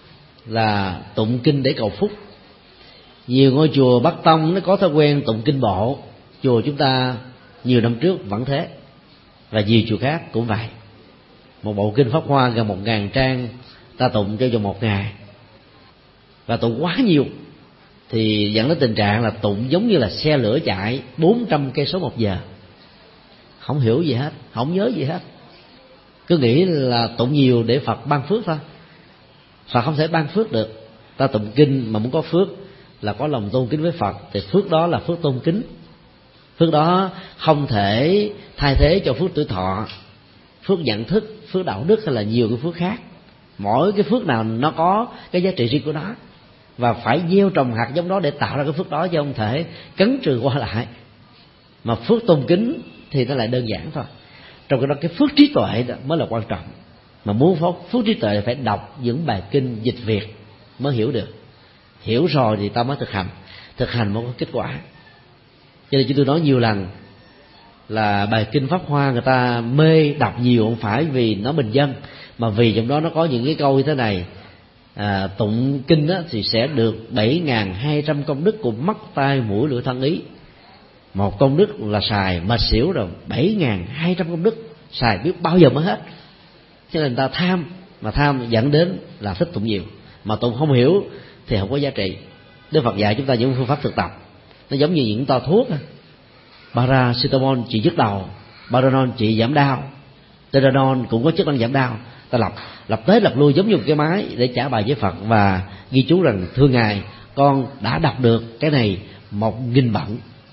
là tụng kinh để cầu phúc. Nhiều ngôi chùa Bắc Tông nó có thói quen tụng kinh bộ. Chùa chúng ta nhiều năm trước vẫn thế, và nhiều chùa khác cũng vậy. Một bộ kinh Pháp Hoa gần 1000 trang ta tụng cho vòng 1 ngày, và tụng quá nhiều thì dẫn đến tình trạng là tụng giống như là xe lửa chạy 400 cây số một giờ, không hiểu gì hết, không nhớ gì hết, cứ nghĩ là tụng nhiều để Phật ban phước thôi. Phật không thể ban phước được. Ta tụng kinh mà muốn có phước là có lòng tôn kính với Phật, thì phước đó là phước tôn kính. Phước đó không thể thay thế cho phước tuổi thọ, phước nhận thức, phước đạo đức hay là nhiều cái phước khác. Mỗi cái phước nào nó có cái giá trị riêng của nó, và phải gieo trồng hạt giống đó để tạo ra cái phước đó, chứ không thể cấn trừ qua lại. Mà phước tôn kính thì nó lại đơn giản thôi. Trong cái đó cái phước trí tuệ đó mới là quan trọng. Mà muốn phước trí tuệ phải đọc những bài kinh dịch Việt mới hiểu được. Hiểu rồi thì ta mới thực hành mới có kết quả. Cho nên chúng tôi nói nhiều lần là bài kinh Pháp Hoa người ta mê đọc nhiều không phải vì nó bình dân, mà vì trong đó nó có những cái câu như thế này: tụng kinh đó thì sẽ được 7.200 công đức của mắt tai mũi lưỡi thân ý. Một công đức là xài mệt xỉu rồi, 7.200 công đức xài biết bao giờ mới hết. Cho nên người ta tham, mà tham dẫn đến là thích tụng nhiều, mà tụng không hiểu thì không có giá trị. Đức Phật dạy chúng ta những phương pháp thực tập, nó giống như những toa thuốc. Paracetamol trị nhức đầu, Paranol trị giảm đau, Teranol cũng có chức năng giảm đau. Ta lập tới lập lui giống như một cái máy để trả bài với Phật, và ghi chú rằng thưa Ngài, con đã đọc được cái này 1000 bận.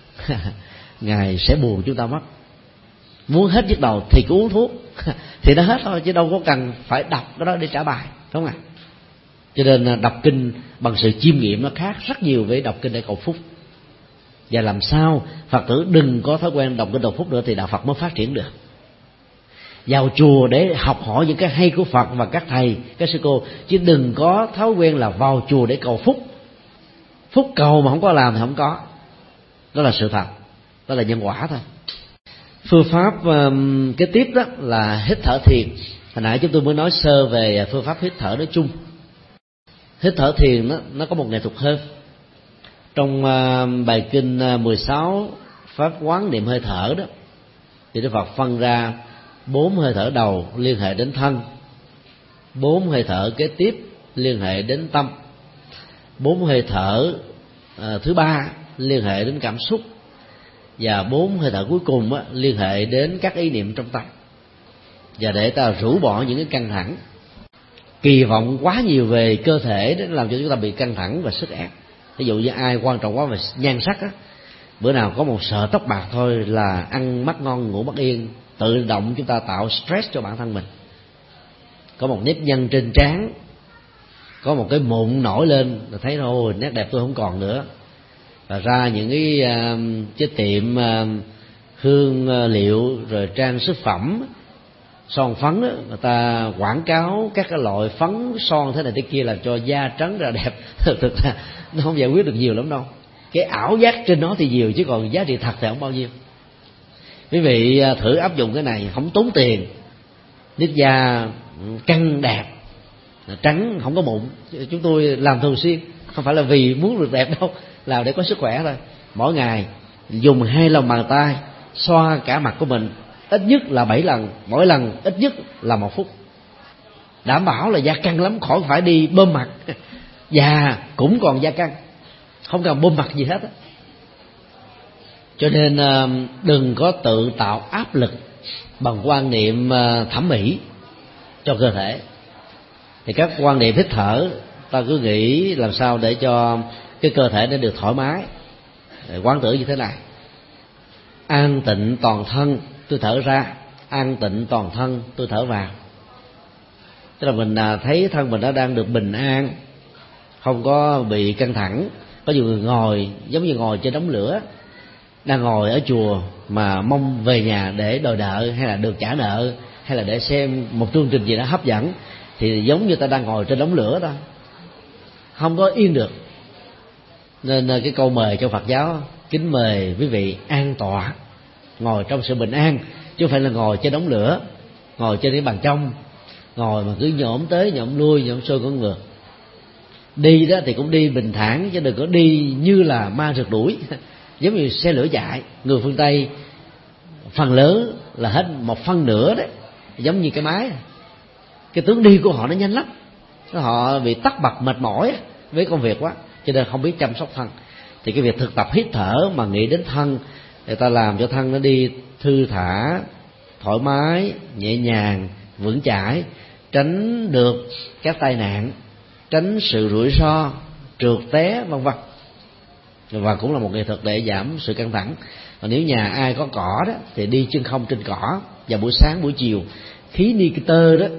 Ngài sẽ buồn chúng ta mất. Muốn hết nhức đầu thì cứ uống thuốc thì nó hết thôi, chứ đâu có cần phải đọc cái đó để trả bài, đúng không ạ? Cho nên đọc kinh bằng sự chiêm nghiệm nó khác rất nhiều với đọc kinh để cầu phúc. Và làm sao Phật tử đừng có thói quen đọc kinh cầu phúc nữa thì đạo Phật mới phát triển được. Vào chùa để học hỏi những cái hay của Phật và các thầy, các sư cô, chứ đừng có thói quen là vào chùa để cầu phúc. Phúc cầu mà không có làm thì không có. Đó là sự thật, đó là nhân quả thôi. Phương pháp kế tiếp đó là hít thở thiền. Hồi nãy chúng tôi mới nói sơ về phương pháp hít thở nói chung. Hít thở thiền nó có một nghệ thuật hơn. Trong bài kinh 16 pháp quán niệm hơi thở đó, thì Đức Phật phân ra 4 hơi thở đầu liên hệ đến thân, 4 hơi thở kế tiếp liên hệ đến tâm, 4 hơi thở thứ ba liên hệ đến cảm xúc, và 4 hơi thở cuối cùng liên hệ đến các ý niệm trong tâm. Và để ta rũ bỏ những cái căng thẳng, kỳ vọng quá nhiều về cơ thể đó làm cho chúng ta bị căng thẳng và sức ép. Ví dụ như ai quan trọng quá về nhan sắc á, bữa nào có một sợi tóc bạc thôi là ăn mắt ngon ngủ mắt yên, tự động chúng ta tạo stress cho bản thân mình. Có một nếp nhăn trên trán, có một cái mụn nổi lên là thấy thôi nét đẹp tôi không còn nữa. Và ra những cái tiệm hương liệu rồi trang sức phẩm, son phấn đó, người ta quảng cáo các cái loại phấn son thế này thế kia làm cho da trắng ra đẹp. Thực ra nó không giải quyết được nhiều lắm đâu. Cái ảo giác trên nó thì nhiều, chứ còn giá trị thật thì không bao nhiêu. Quý vị thử áp dụng cái này, không tốn tiền, nếp da căng đẹp, trắng không có mụn. Chúng tôi làm thường xuyên, không phải là vì muốn được đẹp đâu, làm để có sức khỏe thôi. Mỗi ngày dùng 2 lòng bàn tay xoa cả mặt của mình ít nhất là 7 lần, mỗi lần ít nhất là 1 phút. Đảm bảo là da căng lắm, khỏi phải đi bơm mặt. Già cũng còn da căng, không cần bơm mặt gì hết á. Cho nên đừng có tự tạo áp lực bằng quan niệm thẩm mỹ cho cơ thể. Thì các quan niệm hít thở, ta cứ nghĩ làm sao để cho cái cơ thể nó được thoải mái. Quán tưởng như thế này: an tịnh toàn thân, tôi thở ra; an tịnh toàn thân, tôi thở vào. Tức là mình thấy thân mình nó đang được bình an, không có bị căng thẳng. Có nhiều người ngồi giống như ngồi trên đống lửa, đang ngồi ở chùa mà mong về nhà để đòi nợ, hay là được trả nợ, hay là để xem một chương trình gì đó hấp dẫn, thì giống như ta đang ngồi trên đống lửa đó, không có yên được. Nên cái câu mời trong Phật giáo: kính mời quý vị an tọa, ngồi trong sự bình an, chứ không phải là ngồi trên đống lửa, ngồi trên cái bàn trong, ngồi mà cứ nhổm tới nhổm lui, nhổm xuôi con ngược. Đi đó thì cũng đi bình thản, chứ đừng có đi như là ma rượt đuổi giống như xe lửa chạy. Người phương Tây phần lớn là hết một phân nửa đấy, giống như cái máy. Cái tướng đi của họ nó nhanh lắm, họ bị tắc bật mệt mỏi với công việc quá, cho nên không biết chăm sóc thân. Thì cái việc thực tập hít thở mà nghĩ đến thân, người ta làm cho thân nó đi thư thả, thoải mái, nhẹ nhàng, vững chãi, tránh được các tai nạn, tránh sự rủi ro, trượt té vân vân. Và cũng là một nghệ thuật để giảm sự căng thẳng. Và nếu nhà ai có cỏ đó thì đi chân không trên cỏ vào buổi sáng buổi chiều. Khí Nitơ đó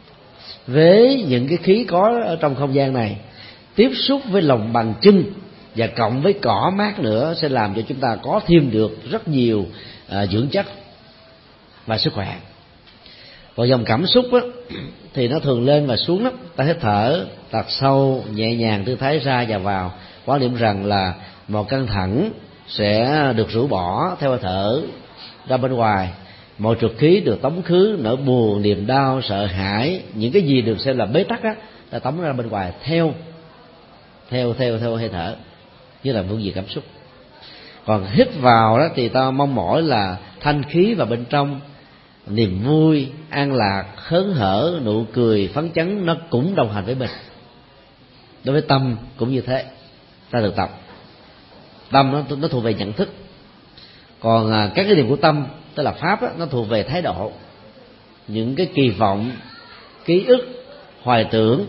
với những cái khí có ở trong không gian này tiếp xúc với lòng bàn chân và cộng với cỏ mát nữa sẽ làm cho chúng ta có thêm được rất nhiều dưỡng chất và sức khỏe. Còn dòng cảm xúc á, thì nó thường lên và xuống lắm. Ta hít thở thật sâu, nhẹ nhàng, tư thái ra và vào, quan điểm rằng là một căng thẳng sẽ được rũ bỏ theo hơi thở ra bên ngoài, mọi trượt khí được tống khứ, nỗi buồn, niềm đau, sợ hãi, những cái gì được xem là bế tắc á, ta tống ra bên ngoài theo hơi thở, như là phương diện cảm xúc. Còn hít vào đó thì ta mong mỏi là thanh khí vào bên trong, niềm vui, an lạc, hớn hở, nụ cười, phấn chấn nó cũng đồng hành với mình. Đối với tâm cũng như thế, ta được tập. Tâm nó thuộc về nhận thức, còn các cái điểm của tâm tức là pháp đó, nó thuộc về thái độ. Những cái kỳ vọng, ký ức, hoài tưởng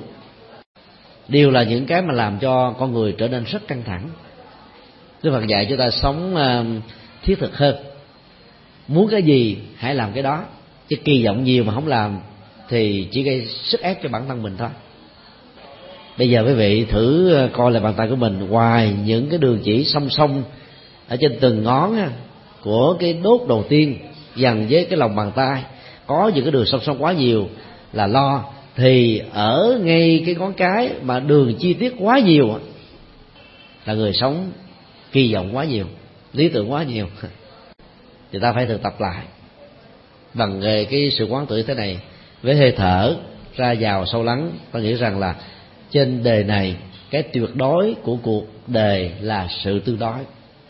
đều là những cái mà làm cho con người trở nên rất căng thẳng. Đức Phật dạy cho ta sống thiết thực hơn. Muốn cái gì hãy làm cái đó, chứ kỳ vọng nhiều mà không làm thì chỉ gây sức ép cho bản thân mình thôi. Bây giờ quý vị thử coi lại bàn tay của mình, ngoài những cái đường chỉ song song ở trên từng ngón của cái đốt đầu tiên dần với cái lòng bàn tay, có những cái đường song song quá nhiều là lo, thì ở ngay cái ngón cái mà đường chi tiết quá nhiều là người sống kỳ vọng quá nhiều, lý tưởng quá nhiều. Thì ta phải thực tập lại bằng cái sự quán tưởng thế này, với hơi thở ra vào sâu lắng. Ta nghĩ rằng là trên đời này cái tuyệt đối của cuộc đời là sự tương đối.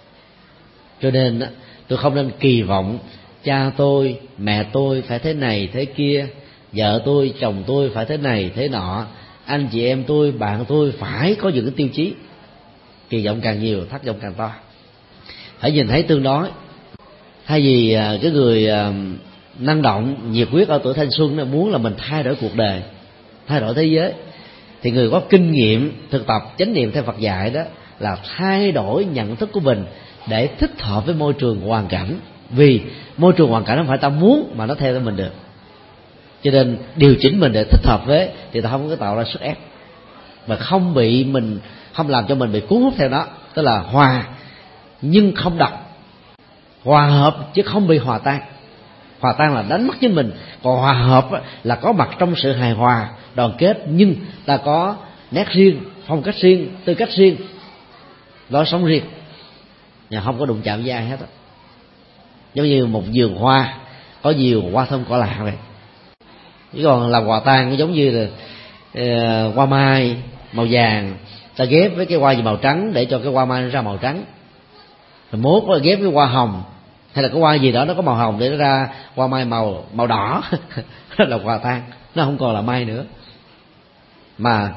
Cho nên tôi không nên kỳ vọng cha tôi, mẹ tôi phải thế này thế kia, vợ tôi, chồng tôi phải thế này thế nọ, anh chị em tôi, bạn tôi phải có những cái tiêu chí. Kỳ vọng càng nhiều, thất vọng càng to. Hãy nhìn thấy tương đối. Thay vì cái người năng động, nhiệt huyết ở tuổi thanh xuân muốn là mình thay đổi cuộc đời, thay đổi thế giới, thì người có kinh nghiệm thực tập chánh niệm theo Phật dạy đó là thay đổi nhận thức của mình để thích hợp với môi trường hoàn cảnh. Vì môi trường hoàn cảnh không phải ta muốn mà nó theo mình được, cho nên điều chỉnh mình để thích hợp với thì ta không có tạo ra sức ép, và không làm cho mình bị cuốn hút theo đó. Tức là hòa nhưng không độc, hòa hợp chứ không bị hòa tan. Hòa tan là đánh mất chính mình, còn hòa hợp là có mặt trong sự hài hòa, đoàn kết, nhưng ta có nét riêng, phong cách riêng, tư cách riêng, lối sống riêng, và không có đụng chạm với ai hết. Giống như một vườn hoa có nhiều hoa thơm cỏ lạ vậy. Chứ còn làm hòa tan giống như là hoa mai màu vàng ta ghép với cái hoa gì màu trắng để cho cái hoa mai nó ra màu trắng, rồi mốt ghép với hoa hồng hay là cái hoa gì đó nó có màu hồng để nó ra hoa mai màu đỏ đó là hòa tan, nó không còn là mai nữa. Mà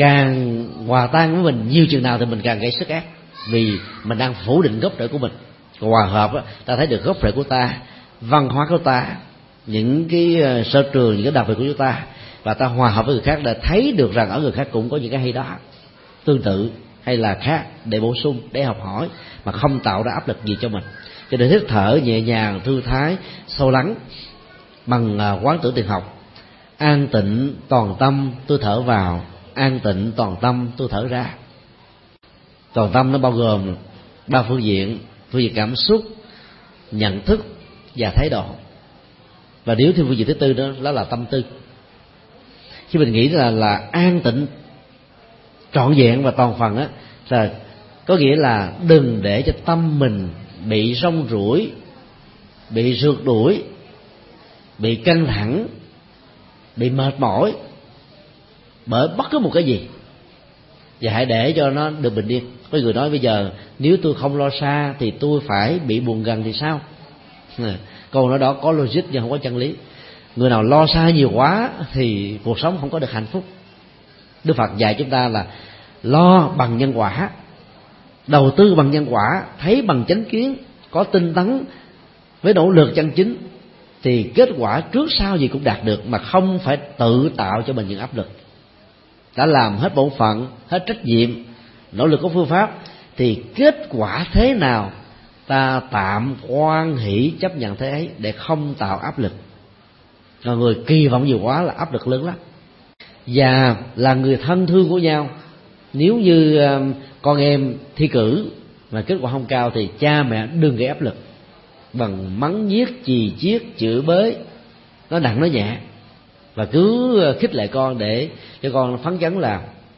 càng hòa tan với mình nhiều chừng nào thì mình càng gây sức ép, vì mình đang phủ định gốc rễ của mình. Hòa hợp á, ta thấy được gốc rễ của ta, văn hóa của ta, những cái sở trường, những cái đặc biệt của chúng ta, và ta hòa hợp với người khác để thấy được rằng ở người khác cũng có những cái hay đó tương tự hay là khác, để bổ sung, để học hỏi mà không tạo ra áp lực gì cho mình. Cho nên hít thở nhẹ nhàng, thư thái, sâu lắng bằng quán tưởng tiền học. An tịnh toàn tâm tôi thở vào, an tịnh toàn tâm tôi thở ra. Toàn tâm nó bao gồm ba phương diện cảm xúc, nhận thức và thái độ. Và nếu thêm phương diện thứ tư đó là tâm tư. Khi mình nghĩ là an tịnh trọn vẹn và toàn phần á, là có nghĩa là đừng để cho tâm mình bị rong ruổi, bị rượt đuổi, bị căng thẳng, bị mệt mỏi bởi bất cứ một cái gì, và hãy để cho nó được bình yên. Có người nói bây giờ nếu tôi không lo xa thì tôi phải bị buồn gần thì sao? Câu nói đó có logic nhưng không có chân lý. Người nào lo xa nhiều quá thì cuộc sống không có được hạnh phúc. Đức Phật dạy chúng ta là lo bằng nhân quả, đầu tư bằng nhân quả, thấy bằng chánh kiến, có tinh tấn với nỗ lực chân chính, thì kết quả trước sau gì cũng đạt được, mà không phải tự tạo cho mình những áp lực. Đã làm hết bổn phận, hết trách nhiệm, nỗ lực có phương pháp, thì kết quả thế nào ta tạm hoan hỷ chấp nhận thế ấy để không tạo áp lực. Rồi người kỳ vọng nhiều quá là áp lực lớn lắm. Và là người thân thương của nhau, nếu như con em thi cử mà kết quả không cao thì cha mẹ đừng gây áp lực bằng mắng nhiếc, chì chiết, chửi bới, nó nặng nó nhẹ, và cứ khích lệ con để cho con phấn chấn là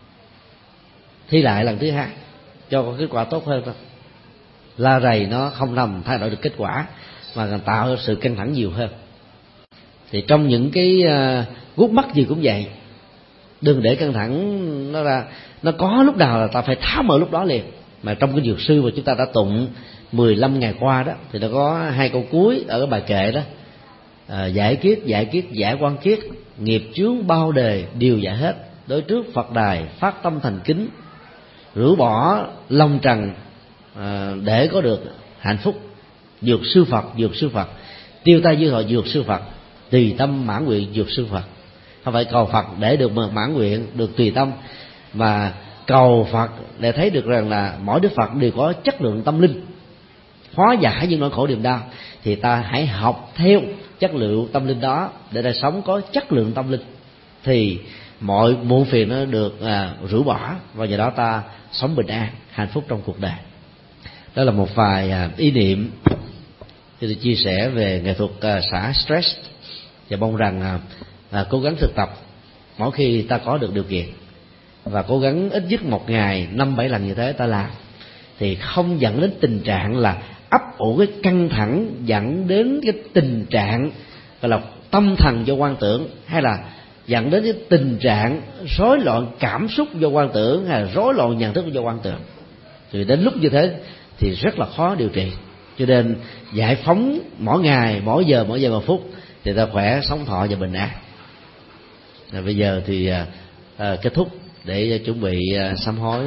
thi lại lần thứ hai cho con kết quả tốt hơn thôi. La rầy nó không làm thay đổi được kết quả mà còn tạo sự căng thẳng nhiều hơn. Thì trong những cái gút mắt gì cũng vậy, đừng để căng thẳng nó ra, nó có lúc nào là ta phải tháo mở lúc đó liền. Mà trong cái dược sư mà chúng ta đã tụng 15 ngày qua đó, thì nó có 2 câu cuối ở cái bài kệ đó: giải kiết, giải quan kiết, nghiệp chướng bao đề đều giải hết, đối trước Phật đài phát tâm thành kính, rũ bỏ long trần để có được hạnh phúc. Dược sư Phật, tiêu tai dư hội dược sư Phật, tùy tâm mãn nguyện dược sư Phật. Không phải cầu Phật để được mãn nguyện, được tùy tâm, mà cầu Phật để thấy được rằng là mỗi Đức Phật đều có chất lượng tâm linh, hóa giải những nỗi khổ niềm đau. Thì ta hãy học theo chất lượng tâm linh đó để ta sống có chất lượng tâm linh, thì mọi muộn phiền nó được rũ bỏ, và nhờ đó ta sống bình an, hạnh phúc trong cuộc đời. Đó là một vài ý niệm thì tôi chia sẻ về nghệ thuật xả stress, và mong rằng cố gắng thực tập mỗi khi ta có được điều kiện, và cố gắng ít nhất một ngày 5-7 lần như thế ta làm, thì không dẫn đến tình trạng là ấp ủ cái căng thẳng, dẫn đến cái tình trạng gọi là tâm thần do quan tưởng, hay là dẫn đến cái tình trạng rối loạn cảm xúc do quan tưởng, hay là rối loạn nhận thức do quan tưởng. Thì đến lúc như thế thì rất là khó điều trị. Cho nên giải phóng mỗi ngày, mỗi giờ một phút thì ta khỏe, sống thọ và bình an. Rồi bây giờ thì kết thúc để chuẩn bị sám hối.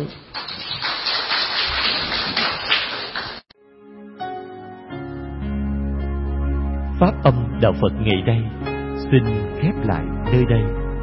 Pháp âm Đạo Phật ngày đây xin khép lại nơi đây.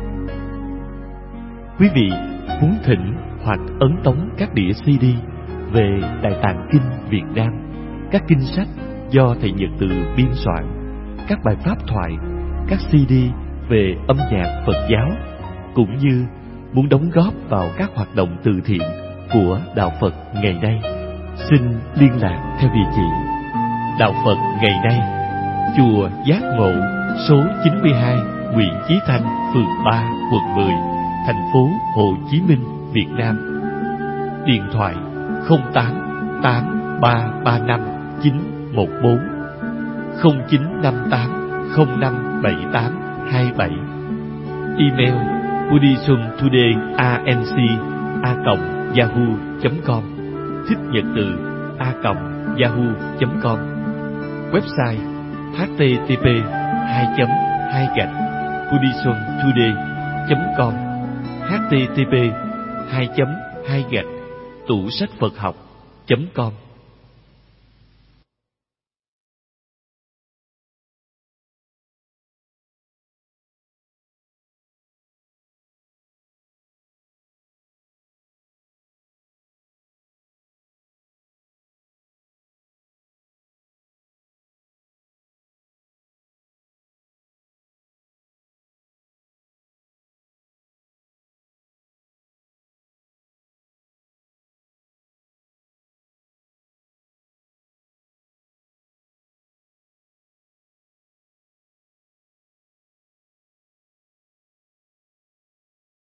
Quý vị muốn thỉnh hoặc ấn tống các đĩa CD về Đại Tạng Kinh Việt Nam, các kinh sách do thầy Nhật Từ biên soạn, các bài pháp thoại, các CD về âm nhạc Phật giáo, cũng như muốn đóng góp vào các hoạt động từ thiện của Đạo Phật ngày nay, xin liên lạc theo địa chỉ Đạo Phật ngày nay, chùa Giác Ngộ, số 92, Nguyễn Chí Thanh, phường 3, quận 10, thành phố Hồ Chí Minh, Việt Nam. Điện thoại 08 8335 914 0958 0578 27. Email buddhismtoday@yahoo.com, thích nhật từ @yahoo.com. Website http://buddhismtoday.com, http://tủ sách Phật học.com.